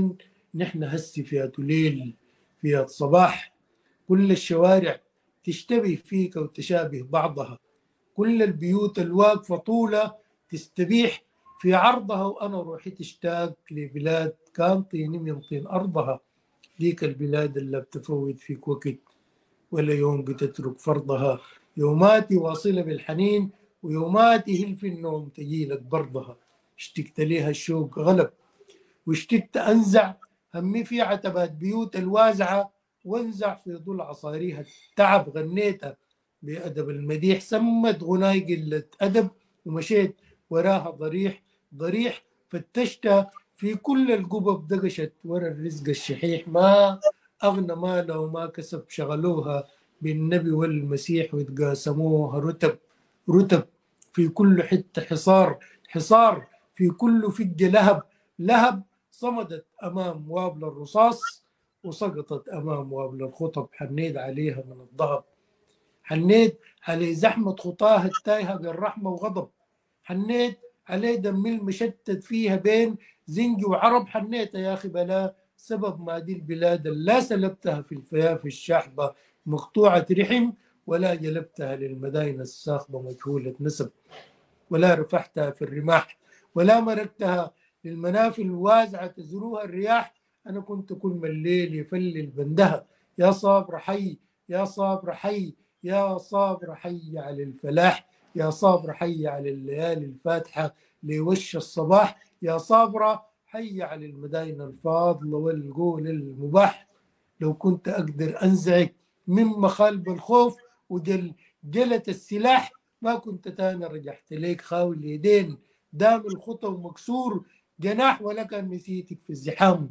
Speaker 9: نحن هسي فيها ليل فيها صباح، كل الشوارع تشتبه فيك وتشابه بعضها، كل البيوت الواقفة طولة تستبيح في عرضها، وأنا روحي تشتاق لبلاد كان طيني من طين أرضها، ديك البلاد اللي بتفوت فيك وقت ولا يوم بتترك فرضها، يوماتي واصلة بالحنين ويوماتي هل في النوم تجيلك برضها، اشتقت ليها الشوق غلب واشتقت أنزع همي في عتبات بيوت الوازعة، وانزع في ضلع عصاريها التعب، غنيتها بأدب المديح، سمت غناي قلة أدب ومشيت وراها ضريح ضريح، فتشتها في كل القبب دقشت ورا الرزق الشحيح، ما أغنى مالها وما كسب شغلوها بالنبي والمسيح وتقاسموها رتب رتب، في كل حتة حصار حصار، في كل فج لهب لهب، صمدت أمام وابل الرصاص وسقطت أمام وابل الخطب، حنيت عليها من الضهب، حنيت على زحمة خطاها التايهة بالرحمة وغضب، حنيت عليه دم المشتت فيها بين زنجي وعرب، حنيت يا أخي بلا سبب ما دي البلاد لا سلبتها في الفيافي الشاحبة مقطوعة رحم، ولا جلبتها للمداين الساخبة مجهولة نسب، ولا رفعتها في الرماح ولا مركتها للمنافل الوازعة تزروها الرياح، أنا كنت كل ما الليل يفلل بندها، يا صابر حي يا صابر حي يا صابر حي على الفلاح، يا صابر حي على الليالي الفاتحة لوش الصباح، يا صابرة حي على المداين الفاضلة والقول المباح، لو كنت أقدر أنزعك من مخالب الخوف ودل جلة السلاح، ما كنت تاني رجعت ليك خاوي اليدين دام الخطى ومكسور جناح، ولا كان نسيتك في الزحام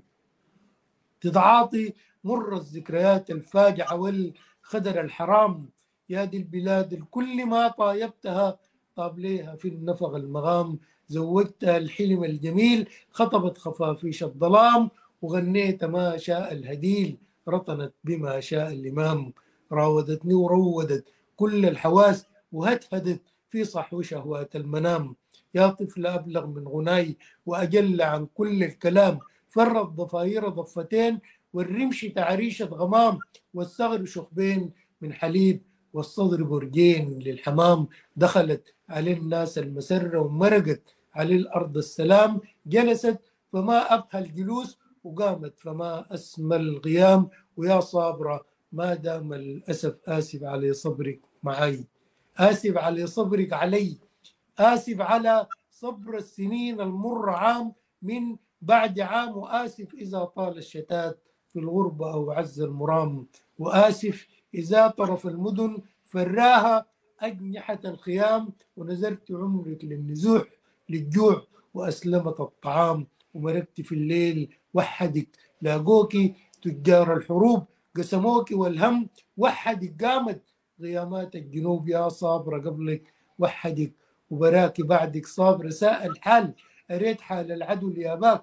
Speaker 9: تتعاطي مر الذكريات الفاجعة والخدر الحرام، يا دي البلاد الكل ما طايبتها طاب ليها في النفغ المغام، زودتها الحلم الجميل خطبت خفافيش الظلام، وغنيت ما شاء الهديل رطنت بما شاء الإمام، راودتني وروودت كل الحواس وهدهدت في صحو شهوات المنام، يا طفل أبلغ من غناي وأجل عن كل الكلام، فرت ضفاير ضفتين والرمش تعريشة غمام، والثغر شخبين من حليب والصدر برجين للحمام، دخلت على الناس المسرة ومرقت على الأرض السلام، جلست فما أبهى الجلوس وقامت فما أسمى القيام، ويا صابرة ما دام الأسف آسف على صبرك معي، آسف على صبرك علي، آسف على صبر السنين المر عام من بعد عام، وآسف إذا طال الشتات في الغربة أو عز المرام، وآسف إذا طرف المدن فراها أجنحة الخيام، ونزلت عمرك للنزوح للجوع وأسلمت الطعام، ومركت في الليل وحدك لاقوكي تجار الحروب قسموكي والهم وحدك، قامت غيامات الجنوب يا صابرة قبلك وحدك، وبراكي بعدك صابرة ساء الحال أريد حال العدو لياباك،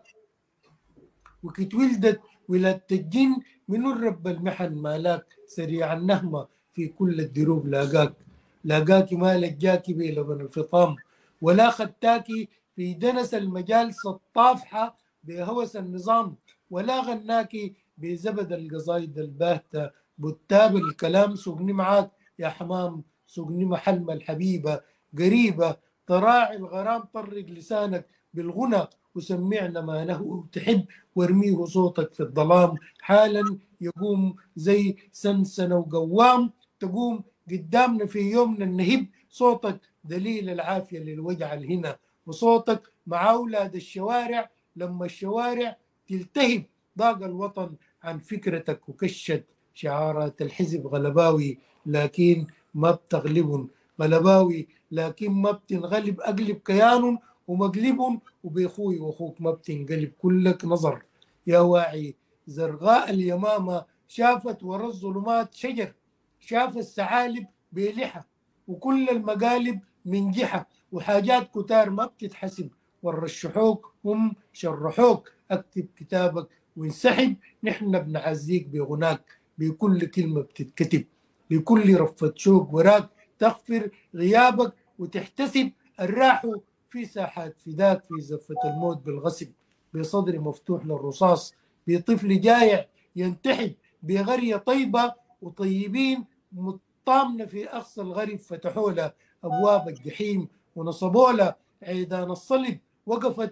Speaker 9: وكت ولدت ولادة الجن من الرب المحن مالاك، سريع النهمة في كل الدروب لاقاك، لاقاكي ما لجاكي بلبن الفطام، ولا خدتاكي في دنس المجالس الطافحة بهوس النظام، ولا غناكي بزبد القصايد الباهتة بتاب الكلام، سقني معاك يا حمام سقني محلم الحبيبة قريبة، تراعي الغرام طرق لسانك بالغنى وسمعنا ما له تحب، وارميه صوتك في الظلام، حالا يقوم زي سنسنة وقوام، تقوم قدامنا في يومنا النهب، صوتك دليل العافية للوجع الهنا، وصوتك مع أولاد الشوارع لما الشوارع تلتهب، ضاق الوطن عن فكرتك وكشت شعارات الحزب غلباوي لكن ما بتغلبن، غلباوي لكن ما بتنغلب، أقلب كيان ومقلب، وبيخوي واخوك ما بتنقلب، كلك نظر يا واعي زرغاء اليمامة شافت ورا الظلمات شجر، شاف الثعالب بلحى وكل المقالب من جحة، وحاجات كتار ما بتتحسب ورشحوك هم شرحوك، اكتب كتابك وانسحب، نحن بنعزيك بغناك بكل كلمة بتتكتب، بكل رفة شوق وراك تغفر غيابك وتحتسب، الراحوا في ساحات فداك في زفة الموت بالغصب، بصدر مفتوح للرصاص بطفل جايع ينتحب بغرية طيبة وطيبين مطامنة في أقصى الغرب فتحوا له أبواب الجحيم ونصبوا له عيدان الصلب. وقفت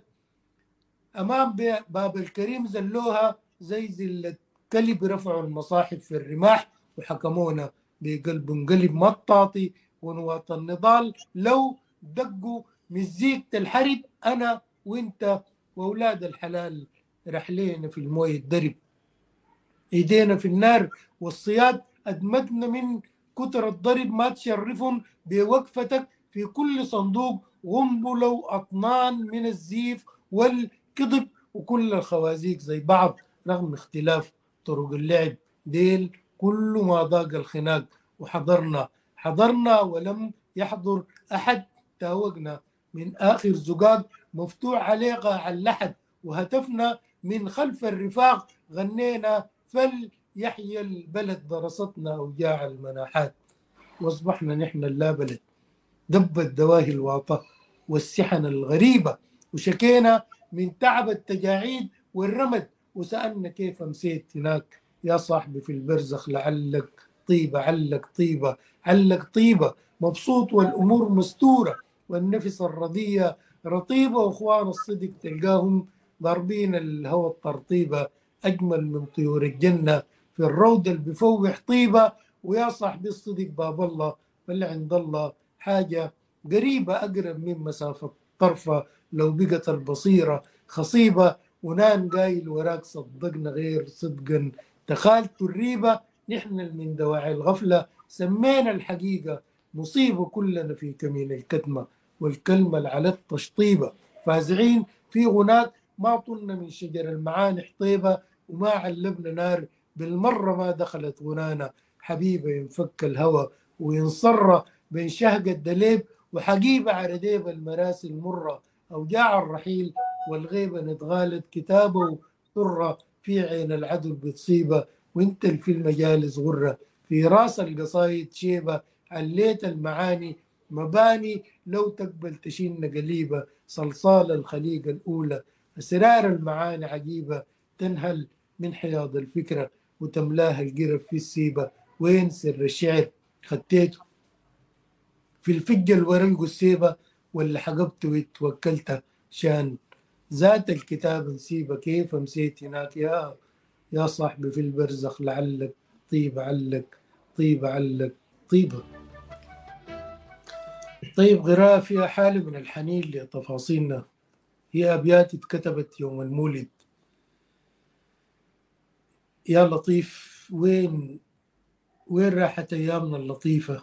Speaker 9: أمام باب الكريم زلوها زي زلة كلب، رفعوا المصاحف في الرماح وحكمونا بقلب انقلب مطاطي ونواة النضال. لو دقوا مزيكة الحرب أنا وإنت وأولاد الحلال رحلينا في المويه الدرب، إيدينا في النار والصياد أدمتنا من كتر الضرب. ما تشرفهم بوقفتك في كل صندوق غمضوا لو أطنان من الزيف والكذب، وكل الخوازيق زي بعض رغم اختلاف طرق اللعب. ديل كل ما ضاق الخناق وحضرنا حضرنا ولم يحضر أحد. تاوقنا من آخر زقاق مفتوح عليه قاع اللحد، وهتفنا من خلف الرفاق غنينا فليحيى البلد. درستنا أوجاع المناحات واصبحنا نحن اللا بلد. دبت دواهي الواطة والسحن الغريبة وشكينا من تعب التجاعيد والرمد، وسألنا كيف مسيت هناك يا صاحبي في البرزخ. لعلك طيبة علك طيبة علك طيبة، مبسوط والأمور مستورة والنفس الرضية رطيبة، وإخوان الصدق تلقاهم ضاربين الهوى الترطيبة. أجمل من طيور الجنة في الروض اللي بفوح طيبة. ويا صاحبي الصدق باب الله فاللي عند الله حاجة قريبة أقرب من مسافة طرفة. لو بقت البصيرة خصيبة ونان قايل وراك صدقنا غير صدقا تخالت الريبة. نحن من دواعي الغفلة سمينا الحقيقة مصيبة، كلنا في كمين الكتمة والكلمة على التشطيبة. فازعين في غناك ما طلنا من شجر المعانح طيبة، وما علبنا نار بالمرة ما دخلت غنانا. حبيبة ينفك الهوى وينصر بين شهق الدليب، وحقيبة عرديب المراسي المرة. أوجاع الرحيل والغيبة نتغالت كتابه طرة في عين العدل بتصيبة. وانت في المجالس غرة في راس القصايد شيبة. عليت المعاني مباني لو تقبل تشين قليبة. صلصال الخليقة الأولى أسرار المعاني عجيبة، تنهل من حياض الفكرة وتملاها القرب في السيبة. وين سر الشعر خديته في الفجة الورق والسيبة، ولا حقبت وتوكلت شان ذات الكتاب نسيبة. كيف مسيت هناك يا يا صاحبي في البرزخ. لعلك طيبة علك طيبة علك طيبة. طيب غراء فيها حالة من الحنين لتفاصيلنا. هي أبيات اتكتبت يوم المولد. يا لطيف وين وين راحت أيامنا اللطيفة،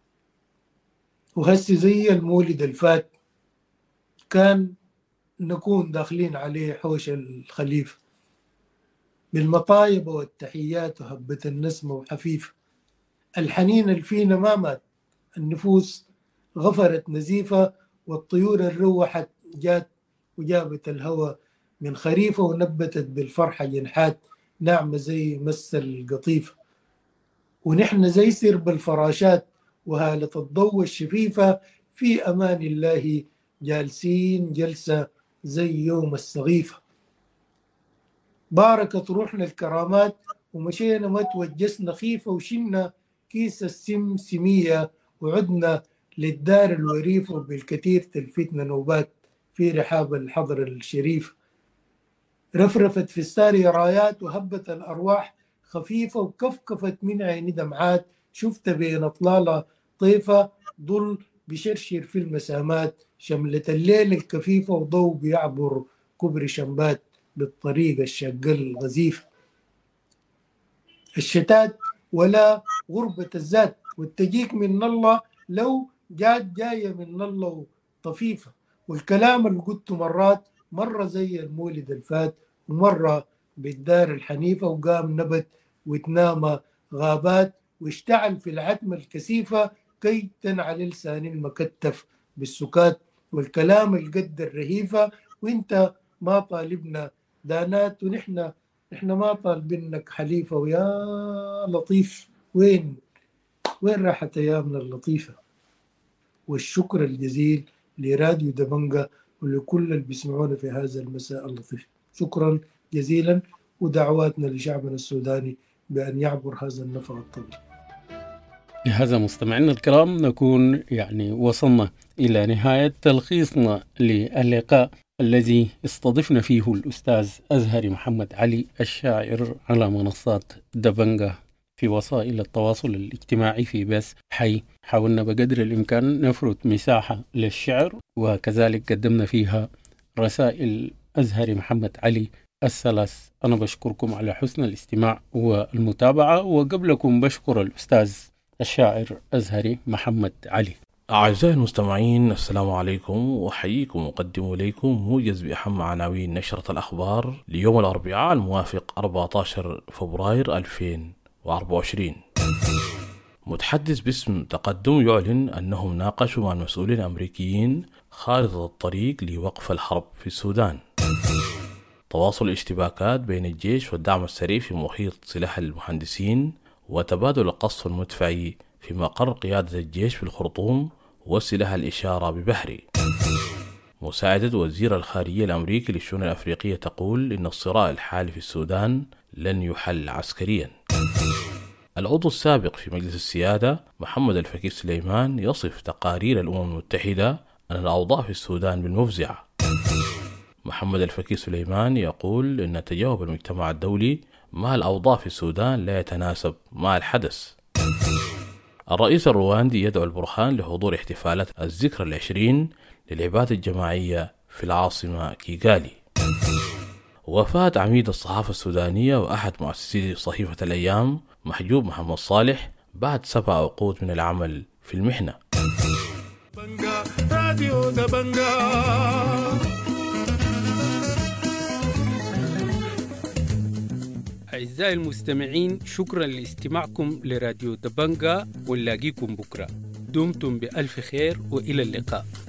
Speaker 9: وهسي زي المولد الفات كان نكون داخلين عليه حوش الخليفة بالمطايب والتحيات وهبة النسمة وحفيفة. الحنين الفينا ما مات، النفوس غفرت نزيفة، والطيور الروحت جات وجابت الهوى من خريفة، ونبتت بالفرحة جنحات ناعمة زي مس القطيفة. ونحن زي سرب الفراشات وهالة الضوء الشفيفة، في أمان الله جالسين جلسة زي يوم السغيفة. باركت روحنا الكرامات ومشينا ما توجسنا خيفة، وشلنا كيس السمسمية وعدنا للدار الوريفة، وبالكثير تلفتنا نوبات في رحاب الحضر الشريف. رفرفت في الساري رايات وهبت الأرواح خفيفة، وكفكفت من عيني دمعات شفت بين أطلالة طيفة. ضل بشرشر في المسامات شملة الليل الكفيفة، وضوء بيعبر كبر شمبات بالطريقة الشقة الغزيفة. الشتات ولا غربة الذات والتجيك من الله لو جات جاية من الله طفيفة. والكلام اللي قلته مرات مرة زي المولد الفات، ومرة بالدار الحنيفة، وقام نبت وتنام غابات، واشتعل في العتمة الكثيفة كي تنعل لسان المكتف بالسكات. والكلام القد الرهيفة وانت ما طالبنا دانات، ونحن نحن ما طالبينك حليفة. ويا لطيف وين وين راحت أيامنا اللطيفة. والشكر الجزيل لراديو دبنجة ولكل اللي بيسمعونا في هذا المساء اللطيف. شكرا جزيلا ودعواتنا لشعبنا السوداني بأن يعبر هذا النفق الطويل.
Speaker 8: بهذا مستمعينا الكرام نكون يعني وصلنا إلى نهاية تلخيصنا للقاء الذي استضفنا فيه الأستاذ أزهري محمد علي الشاعر على منصات دبنجة في وسائل التواصل الاجتماعي في بس حي. حاولنا بقدر الإمكان نفرد مساحة للشعر، وكذلك قدمنا فيها رسائل أزهري محمد علي الثلاث. أنا بشكركم على حسن الاستماع والمتابعة، وقبلكم بشكر الأستاذ الشاعر أزهري محمد علي.
Speaker 2: أعزائي المستمعين، السلام عليكم، وحييكم وأقدم إليكم موجز بأهم عناوين نشرة الأخبار ليوم الأربعاء الموافق أربعة عشر فبراير ألفين وأربعة وعشرين. متحدث باسم تقدم يعلن أنهم ناقشوا مع المسؤولين الأمريكيين خارطة الطريق لوقف الحرب في السودان. تواصل الاشتباكات بين الجيش والدعم السريع في محيط سلاح المهندسين، وتبادل القصف المدفعي في مقر قيادة الجيش في الخرطوم وسلاح الإشارة ببحري. مساعدة وزير الخارجية الأمريكي للشؤون الأفريقية تقول إن الصراع الحالي في السودان لن يحل عسكريا. العضو السابق في مجلس السيادة محمد الفكي سليمان يصف تقارير الأمم المتحدة أن الأوضاع في السودان بالمفزعة. محمد الفكي سليمان يقول إن تجاوب المجتمع الدولي مع الأوضاع في السودان لا يتناسب مع الحدث. الرئيس الرواندي يدعو البرهان لحضور احتفالات الذكرى العشرين للعبادة الجماعية في العاصمة كيغالي. وفاة عميد الصحافة السودانية وأحد مؤسسي صحيفة الأيام محجوب محمد صالح بعد سبع عقود من العمل في المحنة.
Speaker 1: راديو دبنجا.
Speaker 8: أعزائي المستمعين، شكرا لاستماعكم لراديو دبنجا، ونلاقيكم بكرة. دمتم بألف خير وإلى اللقاء.